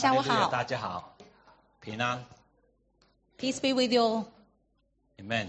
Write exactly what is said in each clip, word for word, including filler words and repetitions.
下午好， 大家好，平安。 Peace be with you. Amen.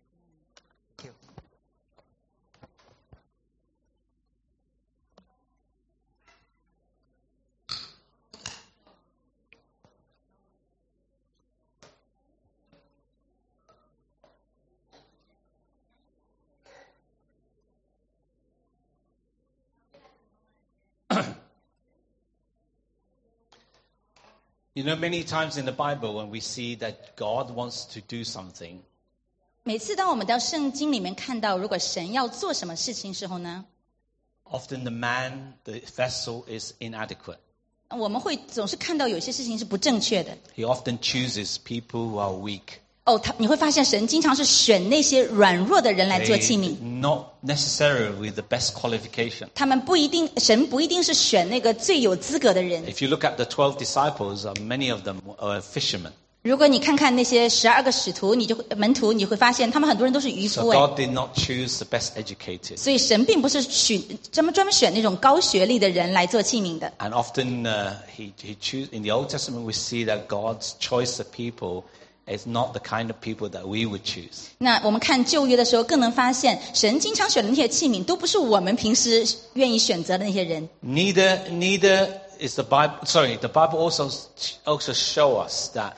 You know, many times in the Bible when we see that God wants to do something, 每次当我们到圣经里面看到，如果神要做什么事情时候呢， often the man, the vessel is inadequate. 我们会总是看到有些事情是不正确的。 He often chooses people who are weak. 哦，他你会发现神经常是选那些软弱的人来做器皿， Not necessarily with the best qualification. 他们不一定，神不一定是选那个最有资格的人。 If you look at the twelve disciples, uh, many of them are fishermen. 如果你看看那些十二个使徒，你就会门徒，你会发现他们很多人都是渔 So 夫哎。 God did not choose the best educated. 所以神并不是选专门专门选那种高学历的人来做器皿的。 And often uh, he, he choose, in the Old Testament we see that God's choice of people is not the kind of people that we would choose. 那我们看旧约的时候，更能发现神经常选的那些器皿，都不是我们平时愿意选择的那些人。 Neither, neither is the Bible, sorry, the Bible also, also show us that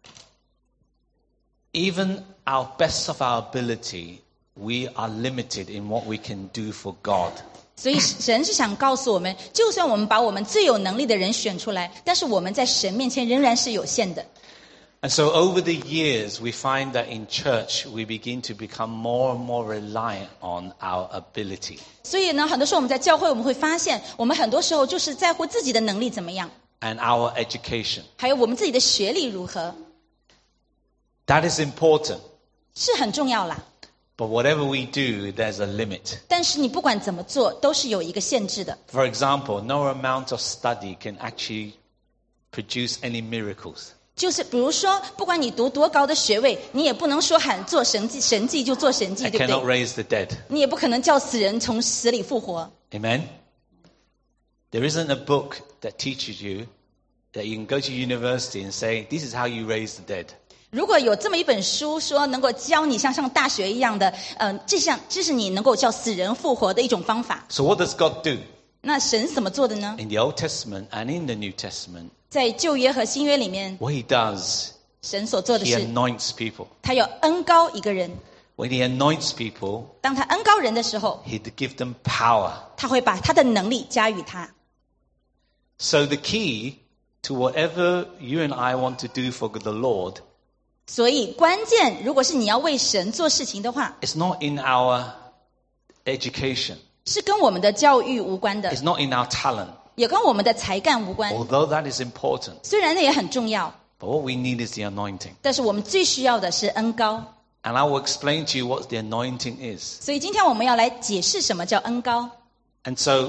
even our best of our ability, we are limited in what we can do for God. 所以神是想告诉我们，就算我们把我们最有能力的人选出来，但是我们在神面前仍然是有限的。 And so over the years, we find that in church, we begin to become more and more reliant on our ability. 所以呢，很多时候我们在教会，我们会发现，我们很多时候就是在乎自己的能力怎么样， And our education. 还有我们自己的学历如何， That is important. 是很重要啦。 But whatever we do, there's a limit. 但是你不管怎么做，都是有一个限制的。 For example, no amount of study can actually produce any miracles. 就是比如说，不管你读多高的学位，你也不能说喊做神迹，神迹就做神迹， It 对不 cannot 对？ raise the dead. 你也不可能叫死人从死里复活。 Amen? There isn't a book that teaches you that you can go to university and say, this is how you raise the dead. 如果有这么一本书说能够教你像上大学一样的，嗯、呃，这项这是你能够叫死人复活的一种方法。 So what does God do? 那神怎么做的呢？ In the Old Testament and in the New Testament, 在旧约和新约里面， what he does, 神所做的 he 是， anoints people. 他要恩高一个人。 When he anoints people, 当他恩高人的时候， he give them power. 他会把他的能力加予他。 So the key to whatever you and I want to do for the Lord 所以关键，如果是你要为神做事情的话， is not in our education. 是跟我们的教育无关的， It's not in our talent. 也跟我们的才干无关。 Although that is important. 虽然那也很重要， But what we need is the anointing. 但是我们最需要的是恩高。 And I will explain to you what the anointing is. 所以今天我们要来解释什么叫恩高。 And so,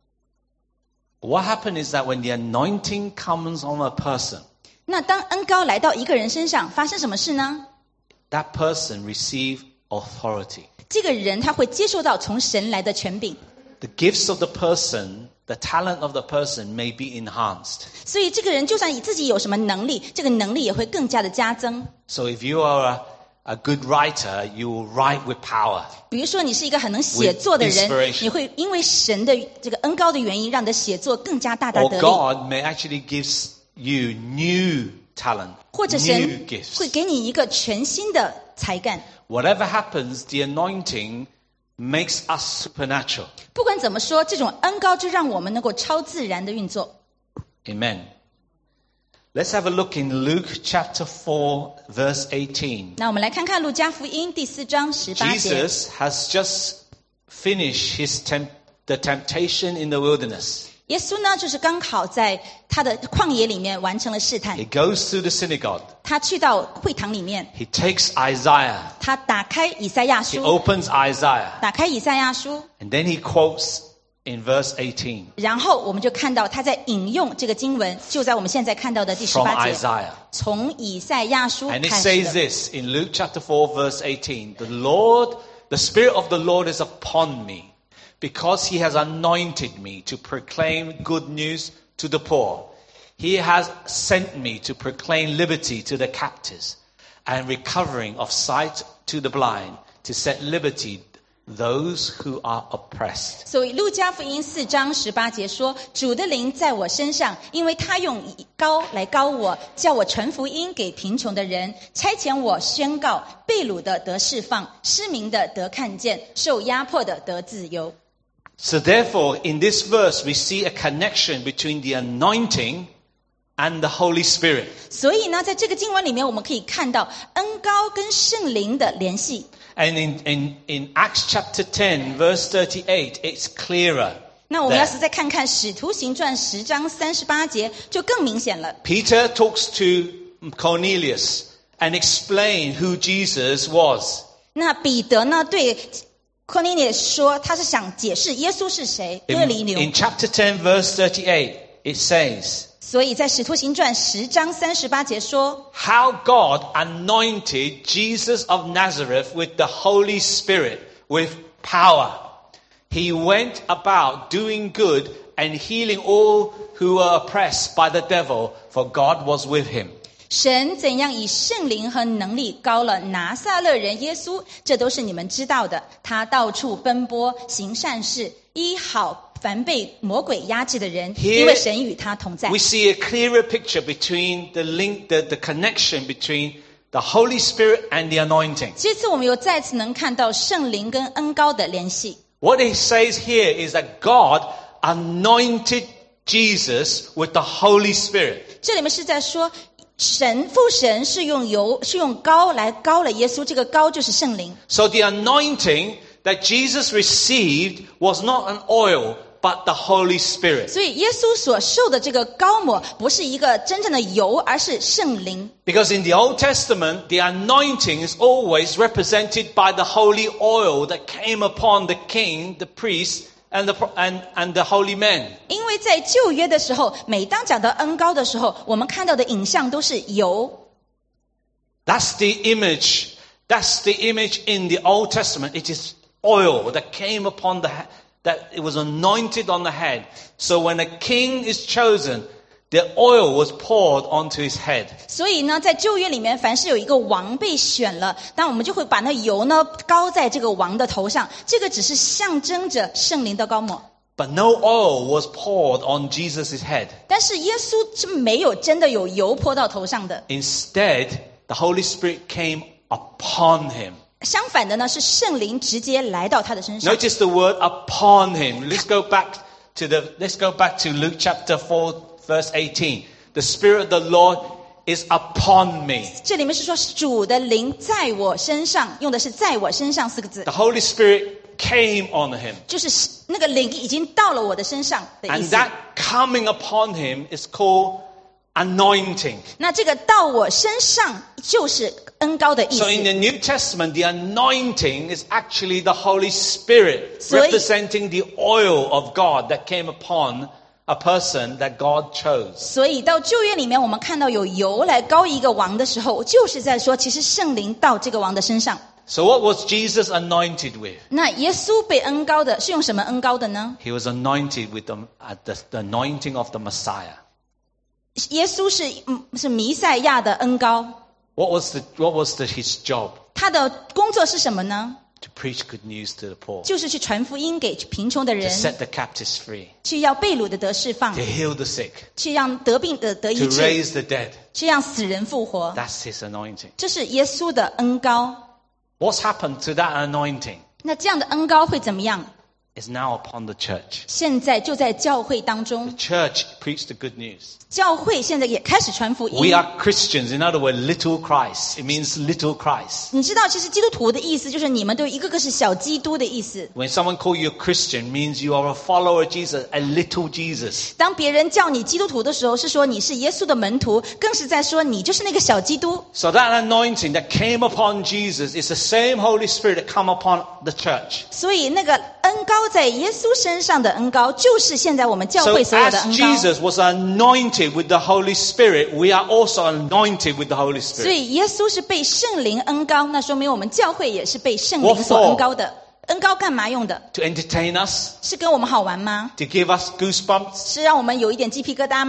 what happened is that when the anointing comes on a person, 那当恩高来到一个人身上，发生什么事呢？ that person receives authority. 这个人他会接受到从神来的权柄， The gifts of the person, the talent of the person may be enhanced. 所以这个人就算你自己有什么能力，这个能力也会更加的加增。 So if you are a, a good writer, you will write with power. 比如说你是一个很能写作的 With 人， inspiration. 你会因为神的这个恩高的原因，让你的写作更加大大 Or 得力。 God may actually give you new talent, 或者 new 神 gifts. 会给你一个全新的才干。 Whatever happens, the anointing makes us supernatural. 不管怎么说，这种恩高就让我们能够超自然的运作。 Amen. Let's have a look in Luke chapter four, verse eighteen. 那我们来看看路加福音第四章十八节。 Jesus has just finished his temp- the temptation in the wilderness. 耶稣呢，就是刚好在他的旷野里面完成了试探。 He goes to the synagogue. 他去到会堂里面， He takes Isaiah. 他打开以赛亚 He 书， opens Isaiah. 打开以赛亚书， And then he quotes in verse eighteen 然后我们就看到他在引用这个经文，就在我们现在看到的第十 from 八节， Isaiah. 从以赛亚书 And it 开始 says 的。 this in Luke chapter four, verse eighteen. The Lord, the Spirit of the Lord is upon me, because he has anointed me to proclaim good news to the poor. He has sent me to proclaim liberty to the captives and recovering of sight to the blind, to set liberty those who are oppressed. 所以路加福音四章十八节说，主的灵在我身上，因为他用膏来膏我，叫我传福音给贫穷的人，差遣我宣告被掳的得释放，失明的得看见，受压迫的得自由。 So therefore, in this verse, we see a connection between the anointing and the Holy Spirit. 所以呢，在这个经文里面，我们可以看到恩膏跟圣灵的联系。 And in, in, in Acts chapter ten, verse thirty-eight, it's clearer. 那我们要 there. 是再看看《使徒行传》十章三十八节，就更明显了。 Peter talks to Cornelius and explains who Jesus was. 那彼得呢，对 Cornelius 说，他是想解释耶稣是谁，哥 In, 尼流。 in chapter ten, verse thirty-eight, it says, 所以在《使徒行传》十章三十八节说， how God anointed Jesus of Nazareth with the Holy Spirit, with power. He went about doing good and healing all who were oppressed by the devil, for God was with him. 神怎样以圣灵和能力膏了拿撒勒人耶稣，这都是你们知道的。他到处奔波，行善事，医好凡被魔鬼压制的人， Here 因为神与他同在。 We see a clearer picture between the link, the, the connection between the Holy Spirit and the anointing. 这次我们又再次能看到圣灵跟恩膏的联系。 What it says here is that God anointed Jesus with the Holy Spirit. 这里面是在说，神父神是用油是用膏来膏了耶稣，这个膏就是圣灵。 So the anointing that Jesus received was not an oil, but the Holy Spirit. 所以耶稣所受的这个膏抹不是一个真正的油，而是圣灵。 Because in the Old Testament, the anointing is always represented by the holy oil that came upon the king, the priest, and the, and, and the holy men. 因为在旧约的时候，每当讲到恩膏的时候，我们看到的影像都是油。 That's the image. That's the image in the Old Testament. It is oil that came upon the, that it was anointed on the head. So when a king is chosen, the oil was poured onto his head. 所以呢，在旧约里面，凡是有一个王被选了，那我们就会把那油呢膏在这个王的头上，这个只是象征着圣灵的膏抹。 But no oil was poured on Jesus' head. 但是耶稣是没有真的有油泼到头上的， Instead, the Holy Spirit came upon him. 相反的呢，是圣灵直接来到他的身上。 Notice the word upon him. Let's go back to the, let's go back to Luke chapter four, verse eighteen. The Spirit of the Lord is upon me. 这里面是说主的灵在我身上，用的是在我身上四个字， The Holy Spirit came on him. 就是那个灵已经到了我的身上的意 And 思。 that coming upon him is called anointing. 那这个到我身上就是恩膏的意 So in 思。 the New Testament, the anointing is actually the Holy Spirit 所以- representing the oil of God that came upon a person that God chose. 所以到旧约里面，我们看到有油来膏一个王的时候，就是在说，其实圣灵到这个王的身上。 So what was Jesus anointed with? 那耶稣被恩膏的是用什么恩膏的呢？ He was anointed with the, uh, the, the anointing of the Messiah. 耶稣是嗯是弥赛亚的恩膏， What was the, what was the, his job? 他的工作是什么呢？ To preach good news to the poor. 就是去传福音给贫穷的 To 人， set the captives free. 去要被掳的得释放 To，heal the sick. 去让得病的得 To 医治， raise the dead. 去让死人复活。 That's his anointing. 这是耶稣的恩膏。 What's happened to that anointing 那这样的恩膏会怎么样？ is now upon the church. 现在就在教会当 The 中， church preached the good news. 教会现在也开始传福 We 音。 are Christians. In other words, little Christ. It means little Christ. 你知道，其实基督徒的意思就是你们都一个个是小基督的意思。 When someone calls you a Christian, means you are a follower of Jesus, a little Jesus. 当别人叫你基督徒的时候，是说你是耶稣的门徒，更是在说你就是那个小基督。 So that anointing that came upon Jesus is the same Holy Spirit that come upon the church. 所以那个恩膏在耶稣身上的恩膏，就是现在我们教 So 会所有的 as 恩膏。 Jesus was anointed with the Holy Spirit, we are also anointed with the Holy 所 Spirit. 以耶稣是被圣灵恩膏，那说明我们教会也是被圣灵 What 所 for? 恩膏的。恩膏干嘛用的？ To entertain us, 是跟我们好玩吗？ to give us goosebumps, 是让我们有一点鸡皮疙瘩吗？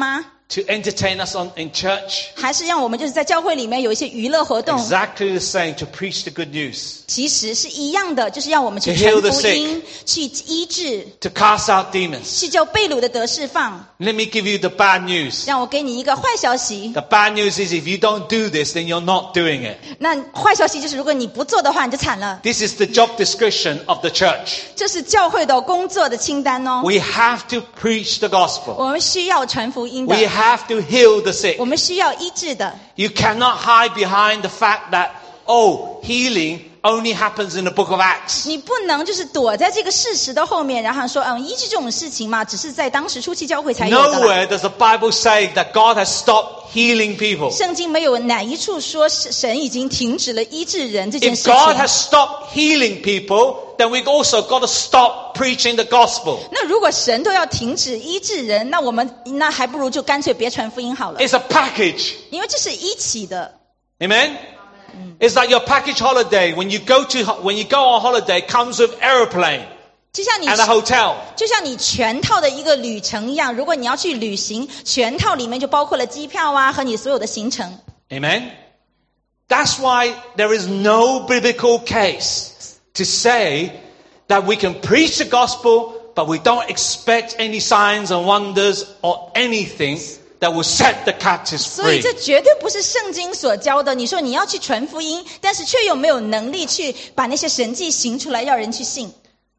to entertain us on, in church? 还是让我们就是在教会里面有一些娱乐活动？ Exactly the same, to preach the good news, 其实是一样的，就是要我们去 To heal 传 the 福音，去医治， to cast out demons. 去叫被掳的得释放。 Let me give you the bad news. 让我给你一个坏消息， The bad news is if you don't do this, then you're not doing it. 那坏消息就是如果你不做的话，你就惨了。 This is the job description of the church. 这是教会的工作的清单哦。 We have to preach the gospel. 我们需要传福音的， We have to heal the sick. 我们需要医治的。 You cannot hide behind the fact that, oh, healing only happens in the book of Acts. 你不能就是躲在这个事实的后面，然后说，嗯，医治这种事情嘛，只是在当时初期教会才有的啦。 Nowhere does the Bible say that God has stopped healing people. 圣经没有哪一处说是神已经停止了医治人这件 If 事 God 情。 has stopped healing people, then we've also got to stop preaching the gospel. 那如果神都要停止医治人，那我们那还不如就干脆别传福音好了， It's a package. 因为这是一起的。 Amen? It's like your package holiday. When you go to when you go on holiday, it comes with aeroplane 就像你 and a hotel. 就像你全套的一个旅程一样，如果你要去旅行，全套里面就包括了机票啊和你所有的行程。 Amen? That's why there is no biblical case to say that we can preach the gospel, but we don't expect any signs and wonders or anything that will set the captives 所以 free. 这绝对不是圣经所教的。你说你要去传福音，但是却又没有能力去把那些神迹行出来，要人去信。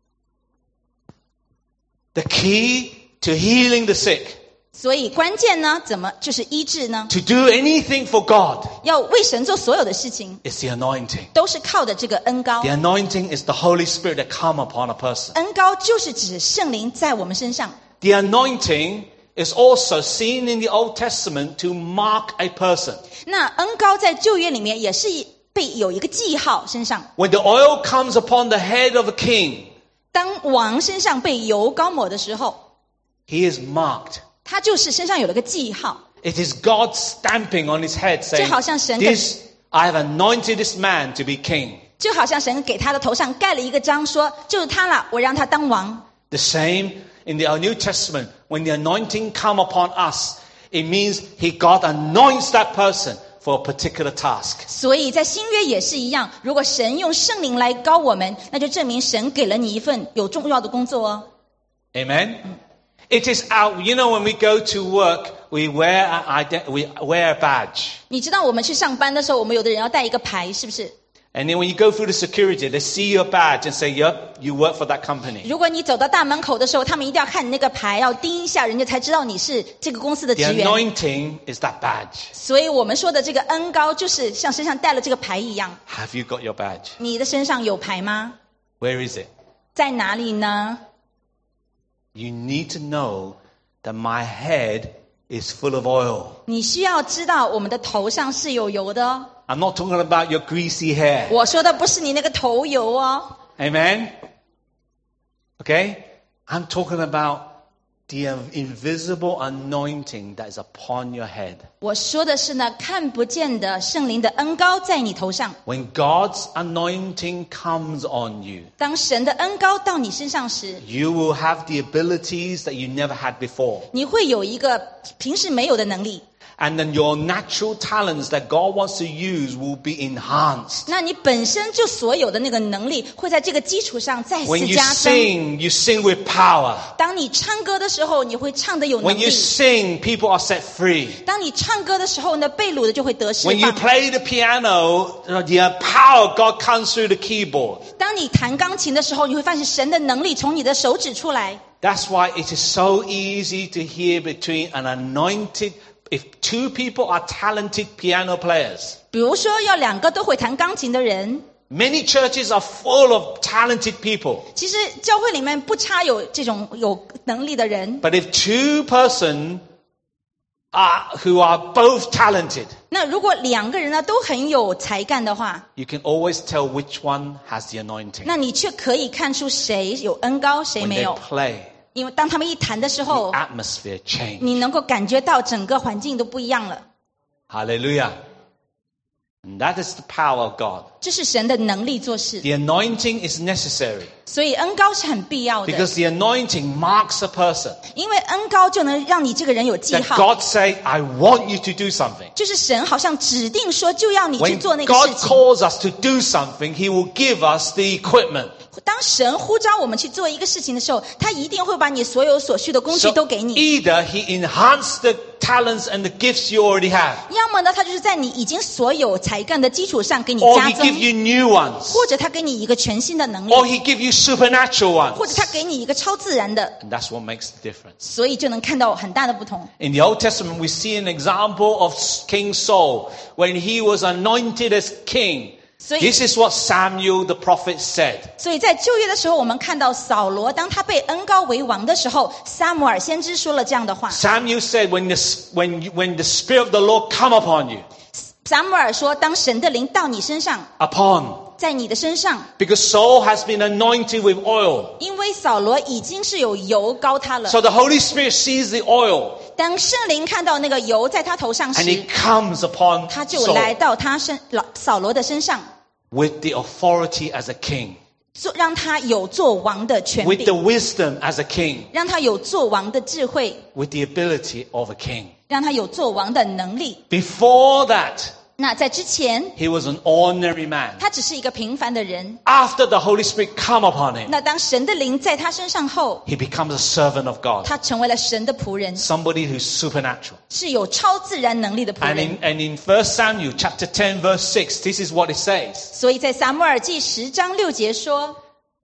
The key to healing the sick, 所以关键呢，怎么就是医治呢？ to do anything for God, 要为神做所有的事情， is the anointing. 都是靠的这个恩膏 The。anointing is the Holy Spirit that come upon a person. 恩膏就是指圣灵在我们身上。 The anointing is also seen in the Old Testament to mark a person. 那恩膏在旧约里面也是被有一个记号身上。 When the oil comes upon the head of a king, 当王身上被油膏抹的时候， he is marked. 他就是身上有了个记号， It is God stamping on his head 就 saying, 好像神给 this, I have anointed this man to be king. 就好像神给他的头上盖了一个章，说就是他了，我让他当王。 The same in the New Testament, when the anointing come upon us, it means he God anoints that person for a particular task. 所以在新约也是一样，如果神用圣灵来膏我们，那就证明神给了你一份有重要的工作哦。 Amen? It is our, you know, when we go to work, we wear, an ident- we wear a badge. 你知道我们去上班的时候，我们有的人要带一个牌，是不是？ And then when you go through the security, they see your badge and say, yep, you work for that company. 如果你走到大门口的时候，他们一定要看你那个牌，要盯一下，人家才知道你是这个公司的 The 职员。 anointing is that badge. 所以我们说的这个恩膏，就是像身上带了这个牌一样。 Have you got your badge? 你的身上有牌吗？ Where is it? 在哪里呢？ You need to know that my head is full of oil. 你需要知道，我们的头上是有油的哦。 I'm not talking about your greasy hair. 我说的不是你那个头油哦。 Amen? Okay? I'm talking about the invisible anointing that is upon your head. 我说的是呢，看不见的圣灵的恩膏在你头上。 When God's anointing comes on you, 当神的恩膏到你身上时， you will have the abilities that you never had before. 你会有一个平时没有的能力。 And then your natural talents that God wants to use will be enhanced. 那你本身就所有的那个能力，会在这个基础上再 When 次 you 加增。 sing, you sing with power. 当你唱歌的时候，你会唱得有能 When you 力。 sing, people are set free. 当你唱歌的时候呢，被掳的就会得释 When you 放。 play the piano, the power of God comes through the keyboard. 当你弹钢琴的时候，你会发现神的能力从你的手指出来。 That's why it is so easy to hear between an anointed, if two people are talented piano players. 比如说，要两个都会弹钢琴的人， Many churches are full of talented people. 其实教会里面不差有这种有能力的人。 But if two persons are, who are both talented, 那如果两个人呢都很有才干的话， you can always tell which one has the anointing. 那你却可以看出谁有恩膏，谁 When 没 they 有。 play, 因为当他们一弹的时 the 候， atmosphere changes. 你能够感觉到整个环境都不一样了。 Hallelujah. And that is the power of God. 这是神的能力做事， The anointing is necessary 所以恩膏是很必要的， because the anointing marks a person. 因为恩膏就能让你这个人有记 That 号， God say, I want you to do something. 就是神好像指定说就要你去 When 做那个 God 事情。 calls us to do something, He will give us the equipment. 当神呼召我们去做一个事情的时候，他一定会把你所有所需的工具 So 都给你。 either He enhanced the talents and the gifts you already have, 要么呢，他就是在你已经所有才干的基础上给你 or 加 He 增， give you new ones, 或者他给你一个全新的能力， or He give you supernatural 或者他 ones. 给你一个超自然的， And that's what makes the difference. 所以就能看到很大的不同。 In the Old Testament, we see an example of King Saul when he was anointed as king. 所以 This is what Samuel the prophet said. 所以在旧约的时候，我们看到扫罗当他被恩膏为王的时候，撒母耳先知说了这样的话。 Samuel said, when the, when, you- when the Spirit of the Lord come upon you, 撒母耳说，当神的灵到你身上， upon, 在你的身上， because Saul has been anointed with oil. 因为扫罗已经是有油膏他了。 So the Holy Spirit sees the oil 当圣灵看到那个油在他头上 and 时， it comes upon 他就来 Saul 到他身老扫罗的身上， with the authority as a king, 做让他有做王的权 with the 柄， wisdom as a king, 让他有做王的智慧， with the ability of a king. 让他有做王的能力。 Before that, 那在之前， he was an ordinary man. 他只是一个平凡的人。 After the Holy Spirit come upon him, 那当神的灵在他身上后， he becomes a servant of God, 他成为了神的仆人， somebody who's supernatural. 是有超自然能力的仆 And 人 in, and in First Samuel chapter ten verse six, this is what it says. 所以在撒母耳记十章六节说，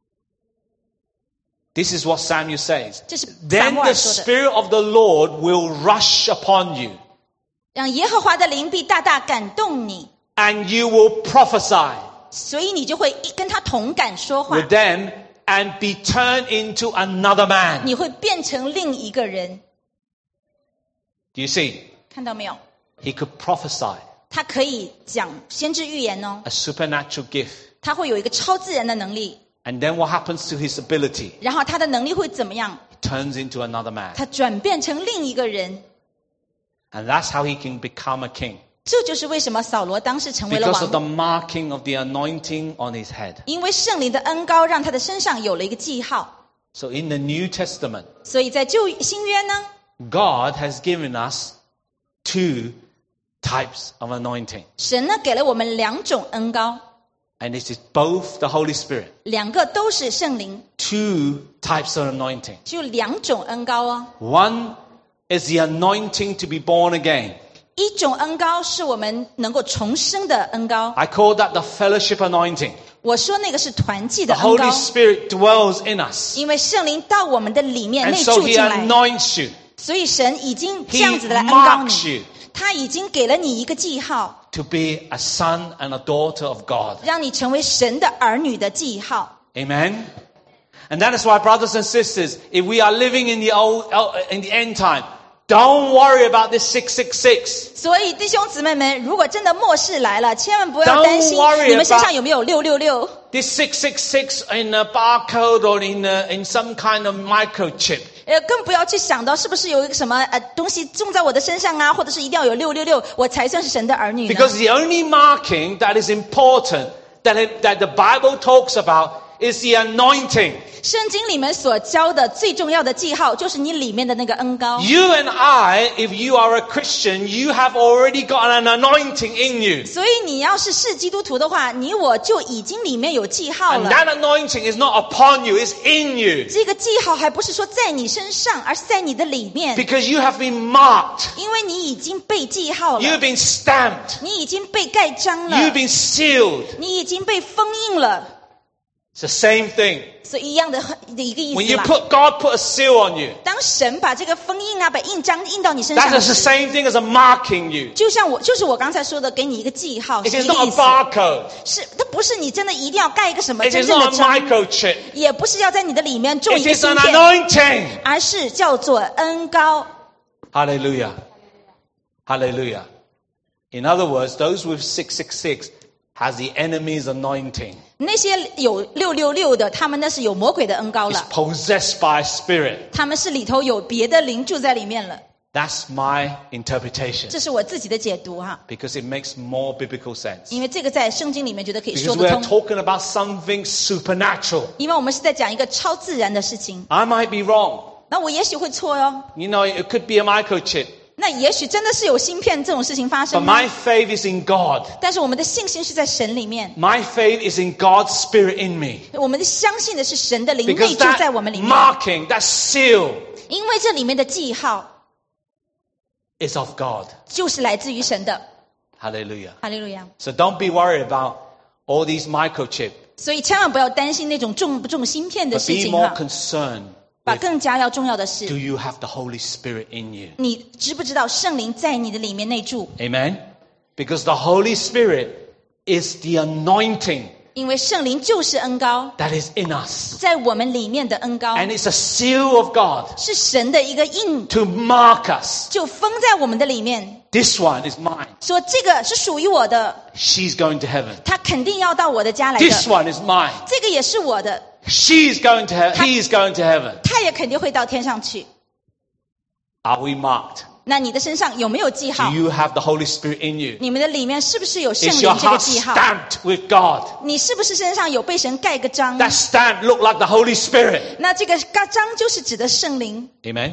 This is what Samuel says. 这是撒 Then 母 the 耳说的， Spirit of the Lord will rush upon you, 让耶和华的灵必大大感动你， and you will prophesy 所以你就会一跟他同感说话， with them and be turned into another man. 你会变成另一个人。 Do you see? 看到没有？ He could prophesy, 他可以讲先知预言哦， a supernatural gift. 他会有一个超自然的能力， And then what happens to his ability? 然后他的能力会怎么样？ He turns into another man. 他转变成另一个人。 And that's how he can become a king. 这就是为什么扫罗当时成为了 Because of the 王， marking of the anointing on his head. 因为圣灵的恩膏让他的身上有了一个记号。 So in the New Testament, 所以在旧新约呢， God has given us two types of anointing. 神呢给了我们两种恩膏， And it is both the Holy Spirit. 两个都是圣灵， Two types of anointing. 就两种恩膏哦。 One is the anointing to be born again. 一种恩膏是我们能够重生的恩膏， I call that the fellowship anointing. 我说那个是团契 The 的恩膏 Holy，Spirit dwells in us. 因为圣灵到我们的里面 And 内 so 住 he 进来， anoints you 所以神已经这 He 样子的来恩膏 marks 你 you， 他已经给了你一个记号， to be a son and a daughter of God. 让你成为神的儿女的记号。 Amen. And that is why, brothers and sisters, if we are living in the old, in the end time, don't worry about this six six six. 所以弟兄姊妹们，如果真的末世来了，千万不要 Don't 担心 worry 你们身 about- 上有没有六六六。 This six six six in a barcode or in a, in some kind of microchip. 呃，更不要去想到是不是有一个什么呃东西种在我的身上啊，或者是一定要有六六六，我才算是神的儿女呢？ Because the only marking that is important that, it, that the Bible talks about is the anointing. 圣经里面所教的最重要的记号，就是你里面的那个恩膏。 You and I, if you are a Christian, you have already got an anointing in you. 所以你要是是基督徒的话，你我就已经里面有记号 And 了。 that anointing is not upon you, it's in you. 这个记号还不是说在你身上，而是在你的里面， Because you have been marked. 因为你已经被记号 You've 了， been stamped. 你已经被盖章了， You've been sealed. 你已经被封印了， It's the same thing. 所以一样的的一个意 When 思 you 啦。 put, God put a seal on you. 当神把这个封印啊，把印章印到你身上 That is the 时， same thing as a marking you. 就像我就是我刚才说的，给你一个记号， It 是 is 这个 not 意 a 思。 barcode. 是，它不是你真的一定要盖一个什么 It 真 is 正的 not a 章， microchip. 也不是要在你的里面种一 It 个 is 芯 an 片， anointing. 而是叫做恩膏。 Hallelujah. Hallelujah. In other words, those with six six six has the enemy's anointing. 那些有六六六的，他们那是有魔鬼的恩膏 Is 了， possessed by a spirit. 他们是里头有别的灵住在里面了。 That's my interpretation. 这是我自己的解读哈， Because it makes more biblical sense. 因为这个在圣经里面觉得可以 Because 说 we 得 are 通， talking about something supernatural. 因为我们是在讲一个超自然的事情。 I might be wrong. 那我也许会错哟， You know, it could be a microchip. 那也许真的是有芯片这种事情发 But 生吗？ my faith is in God. 但是我们的信心是在神里面， My faith is in God's Spirit in me. 我们的相信的是神的灵内 Because 住在 that 我们里面， marking, that seal 因为这里面的记号 is of God. 就是来自于神的。 Hallelujah. 哈利路亚！ So don't be worried about all these microchips. 所以千万不要担心那种中不中芯片的 But 事 be 情 more 哈， concerned 把 with, 更加要重要的 do 是， you have the Holy Spirit in you? 你知不知道圣灵在你的里面内住？ Amen? Because the Holy Spirit is the anointing 因为圣灵就是恩膏， that is in us. 在我们里面的恩膏 And it's a seal of God 是神的一个印， to mark us. 就封在我们的里面， This one is mine. 说这个是属于我的， She's going to heaven. 他肯定要到我的家来 This 的， one is mine. 这个也是我的， She's going to heaven. He's going to heaven. 他也肯定会到天上去。 Are we marked? 那你的身上有没有记号 Do？you have the Holy Spirit in you? 你们的里面是不是有圣 Is 灵 your 这个 heart 记号？ stamped with God? 你是不是身上有被神盖个章？ That stamp looked like the Holy Spirit. 那这个盖章就是指的圣灵。 Amen.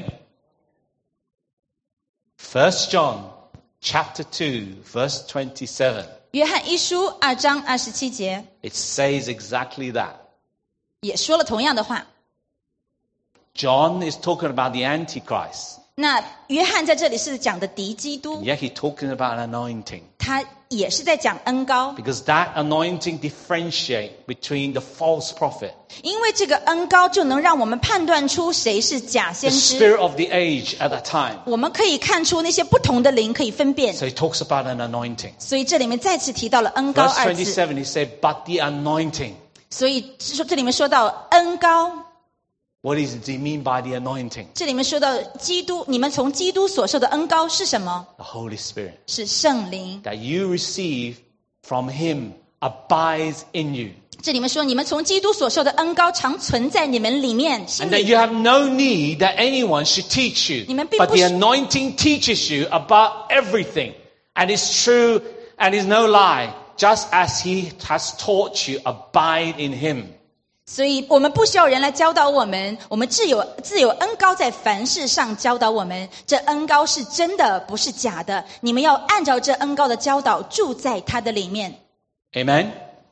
First John chapter two, verse twenty-seven. 约翰一书二章二十七节 It says exactly that. 也说了同样的话。 John is talking about the Antichrist. 那约翰在这里是讲的敌基督， Yet he's talking about an anointing. 他也是在讲恩膏， Because that anointing differentiates between the false prophet, 因为这个恩膏就能让我们判断出谁是假 the 先知， spirit of the age at that time. 我们可以看出那些不同的灵可以分辨。 So he talks about an anointing. 所以这里面再次提到了恩膏 Verse 二字， twenty-seven, he said, but the anointing. 所以说这里面说到恩膏， What does he mean by the anointing? 这里面说到基督，你们从基督所受的恩膏是什么？ The Holy Spirit. 是圣灵。 That you receive from him abides in you. 这里面说，你们从基督所受的恩膏常存在你们里面，心 And that 里。 you have no need that anyone should teach you. 你们并 But 不 the 需- anointing teaches you about everything. And it's true and is no lie. Just as he has taught you, abide in him. 所以我们不需要人来教导我们，我们自有自有恩膏在凡事上教导我们。这恩膏是真的，不是假的。你们要按照这恩膏的教导，住在他的里面。 Amen.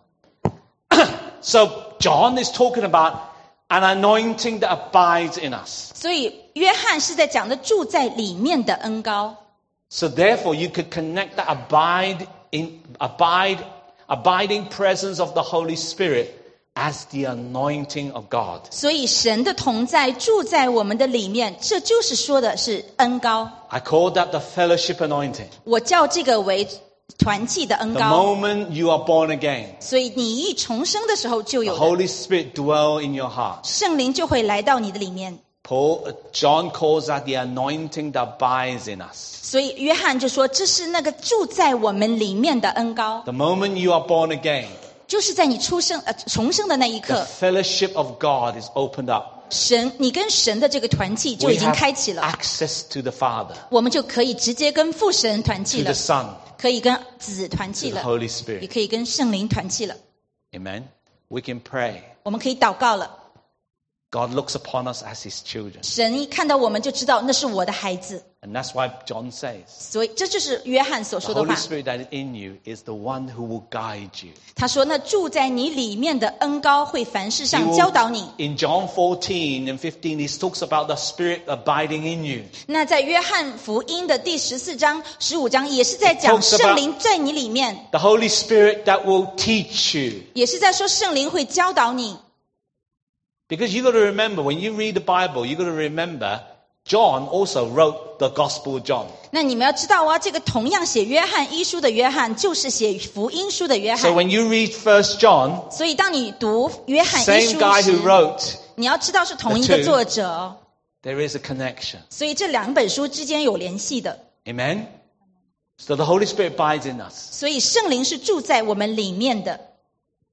So John is talking about an anointing that abides in us. 所以约翰是在讲的住在里面的恩膏。 So therefore you could connect that abide in abide abiding presence of the Holy Spirit as the anointing of God. 所以神的同在住在我们的里面，这就是说的是恩膏。 I call that the fellowship anointing. 我叫这个为团契的恩 The 膏。 moment you are born again, 所以你一重生的时候就 the 有的 Holy Spirit dwell in your heart. 圣灵就会来到你的里面。 Paul, John calls that the anointing that abides in us. 所以约翰就说，这是那个住在我们里面的恩膏， The moment you are born again, 就是在你出生呃重生的那一 the 刻， fellowship of God is opened up. 神你跟神的这个团契就 We 已经 have 开启了， access to the Father, 我们就可以直接跟父神团契 to the 了， Son, 可以跟子团 to 契 the 了， Holy 也 Spirit. 可以跟圣灵团契了。 Amen. We can pray. 我们可以祷告了， God looks upon us as his children. 神一看到我们就知道那是我的孩子， And that's why John says, 所以这就是约翰所 the 说的 Holy 话。 Spirit that is in you is the one who will guide you. 他说：“那住在你里面的恩膏会凡事 He 上 will- 教导你。” in John fourteen and fifteen, he talks about the Spirit abiding in you. 那在约翰福音的第十四章、十五章也是在 It 讲 talks about- 圣灵在你里面， The Holy Spirit that will teach you. 也是在说圣灵会教导你。 Because you got to remember, when you read the Bible, you got to remember, John also wrote the Gospel of John. 那你们要知道啊，这个同样写约翰一书的约翰，就是写福音书的约 So 翰。 when you read First John, 所以当你读约翰一 same 书 guy 时 who，wrote, 你要知道是同一 the 个 two 作者哦， there is a connection. 所以这两本书之间有联系的。 Amen? So the Holy Spirit abides in us. 所以圣灵是住在我们里面的，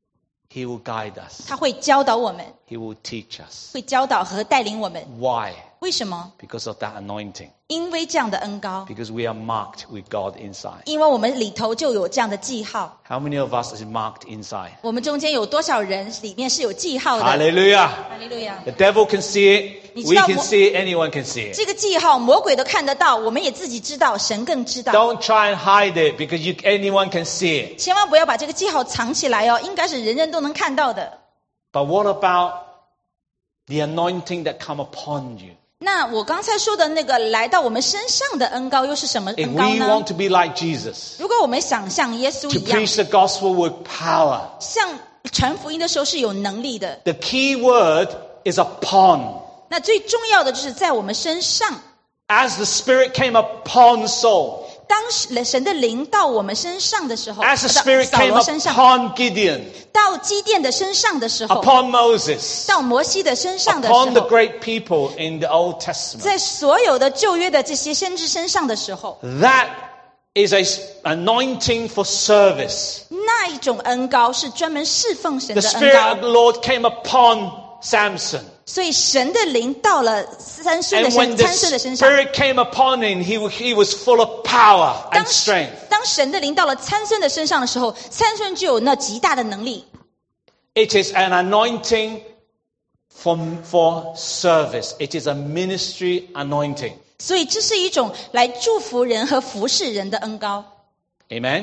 He will guide us. 他会教导我们， He will teach us. 会教导和带领我们。 Why? 为什么？ Because of that anointing. 因为这样的恩膏， Because we are marked with God inside. 因为我们里头就有这样的记号。 How many of us is marked inside? 我们中间有多少人里面是有记号的？ Hallelujah. 哈利路亚！ The devil can see it. 你 We 知道 can 魔- see it. Anyone can see it. 这个记号，魔鬼都看得到，我们也自己知道，神更知道。 Don't try and hide it because you, anyone can see it. 千万不要把这个记号藏起来哦，应该是人人都能看到的。 But what about the anointing that come upon you? 那我刚才说的那个来到我们身上的恩膏又是什么 If 恩膏 we 呢 want？to be like Jesus, 如果我们想像耶稣 to 一样， preach the gospel with power, 像传福音的时候是有能力的， the key word is upon. 那最重要的就是在我们身上。 As the Spirit came upon Saul, 当神的灵到我们身上的时候， as the 到 Spirit 扫 came 罗身上， upon Gideon, 到基甸的身上的时候， upon Moses, 到摩西的身上的时 upon the 候， great people in the Old Testament. 在所有的旧约的这些先知身上的时候， That is a s- anointing for service. 那一种恩膏是专门侍奉神 The 的恩 Spirit of 膏。 the Lord came upon Samson. 所以神的灵到了参孙的 And 身 when the 参孙的身上。 Spirit came upon him, he, he was full of power 当 and strength. 当神的灵到了参孙的身上的时候，参孙就有那极大的能力。 It is an anointing for, for service. It is a ministry anointing. 所以这是一种来祝福人和服侍人的恩膏。 Amen?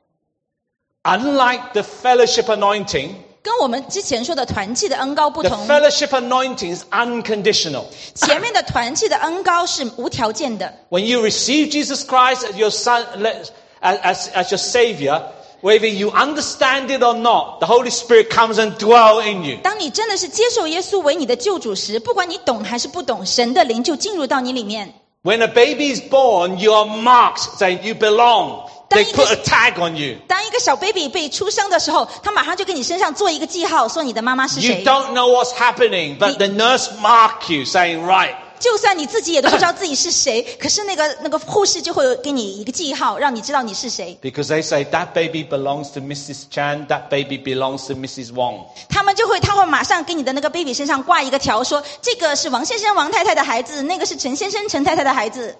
Unlike the fellowship anointing, 跟我们之前说的团契的恩膏不 the 同， fellowship anointing is unconditional. 前面的团契的恩膏是无条件的。 When you receive Jesus Christ as your son, as, as, as your savior, whether you understand it or not, the Holy Spirit comes and dwells in you. 当你真的是接受耶稣为你的救主时，不管你懂还是不懂，神的灵就进入到你里面。 When a baby is born, you are marked, saying you belong. They put a tag on you. 当一个小 baby 被出生的时候，他马上就给你身上做一个记号，说你的妈妈是 You 谁。 don't know what's happening, but the nurse mark you, saying, right. 就算你自己也都不知道自己是谁，可是那个那个护士就会给你一个记号，让你知道你是谁。 Because they say that baby belongs to Missus Chan, that baby belongs to Missus Wong. 他们就会，他会马上给你的那个 baby 身上挂一个条，说这个是王先生、王太太的孩子，那个是陈先生、陈太太的孩子。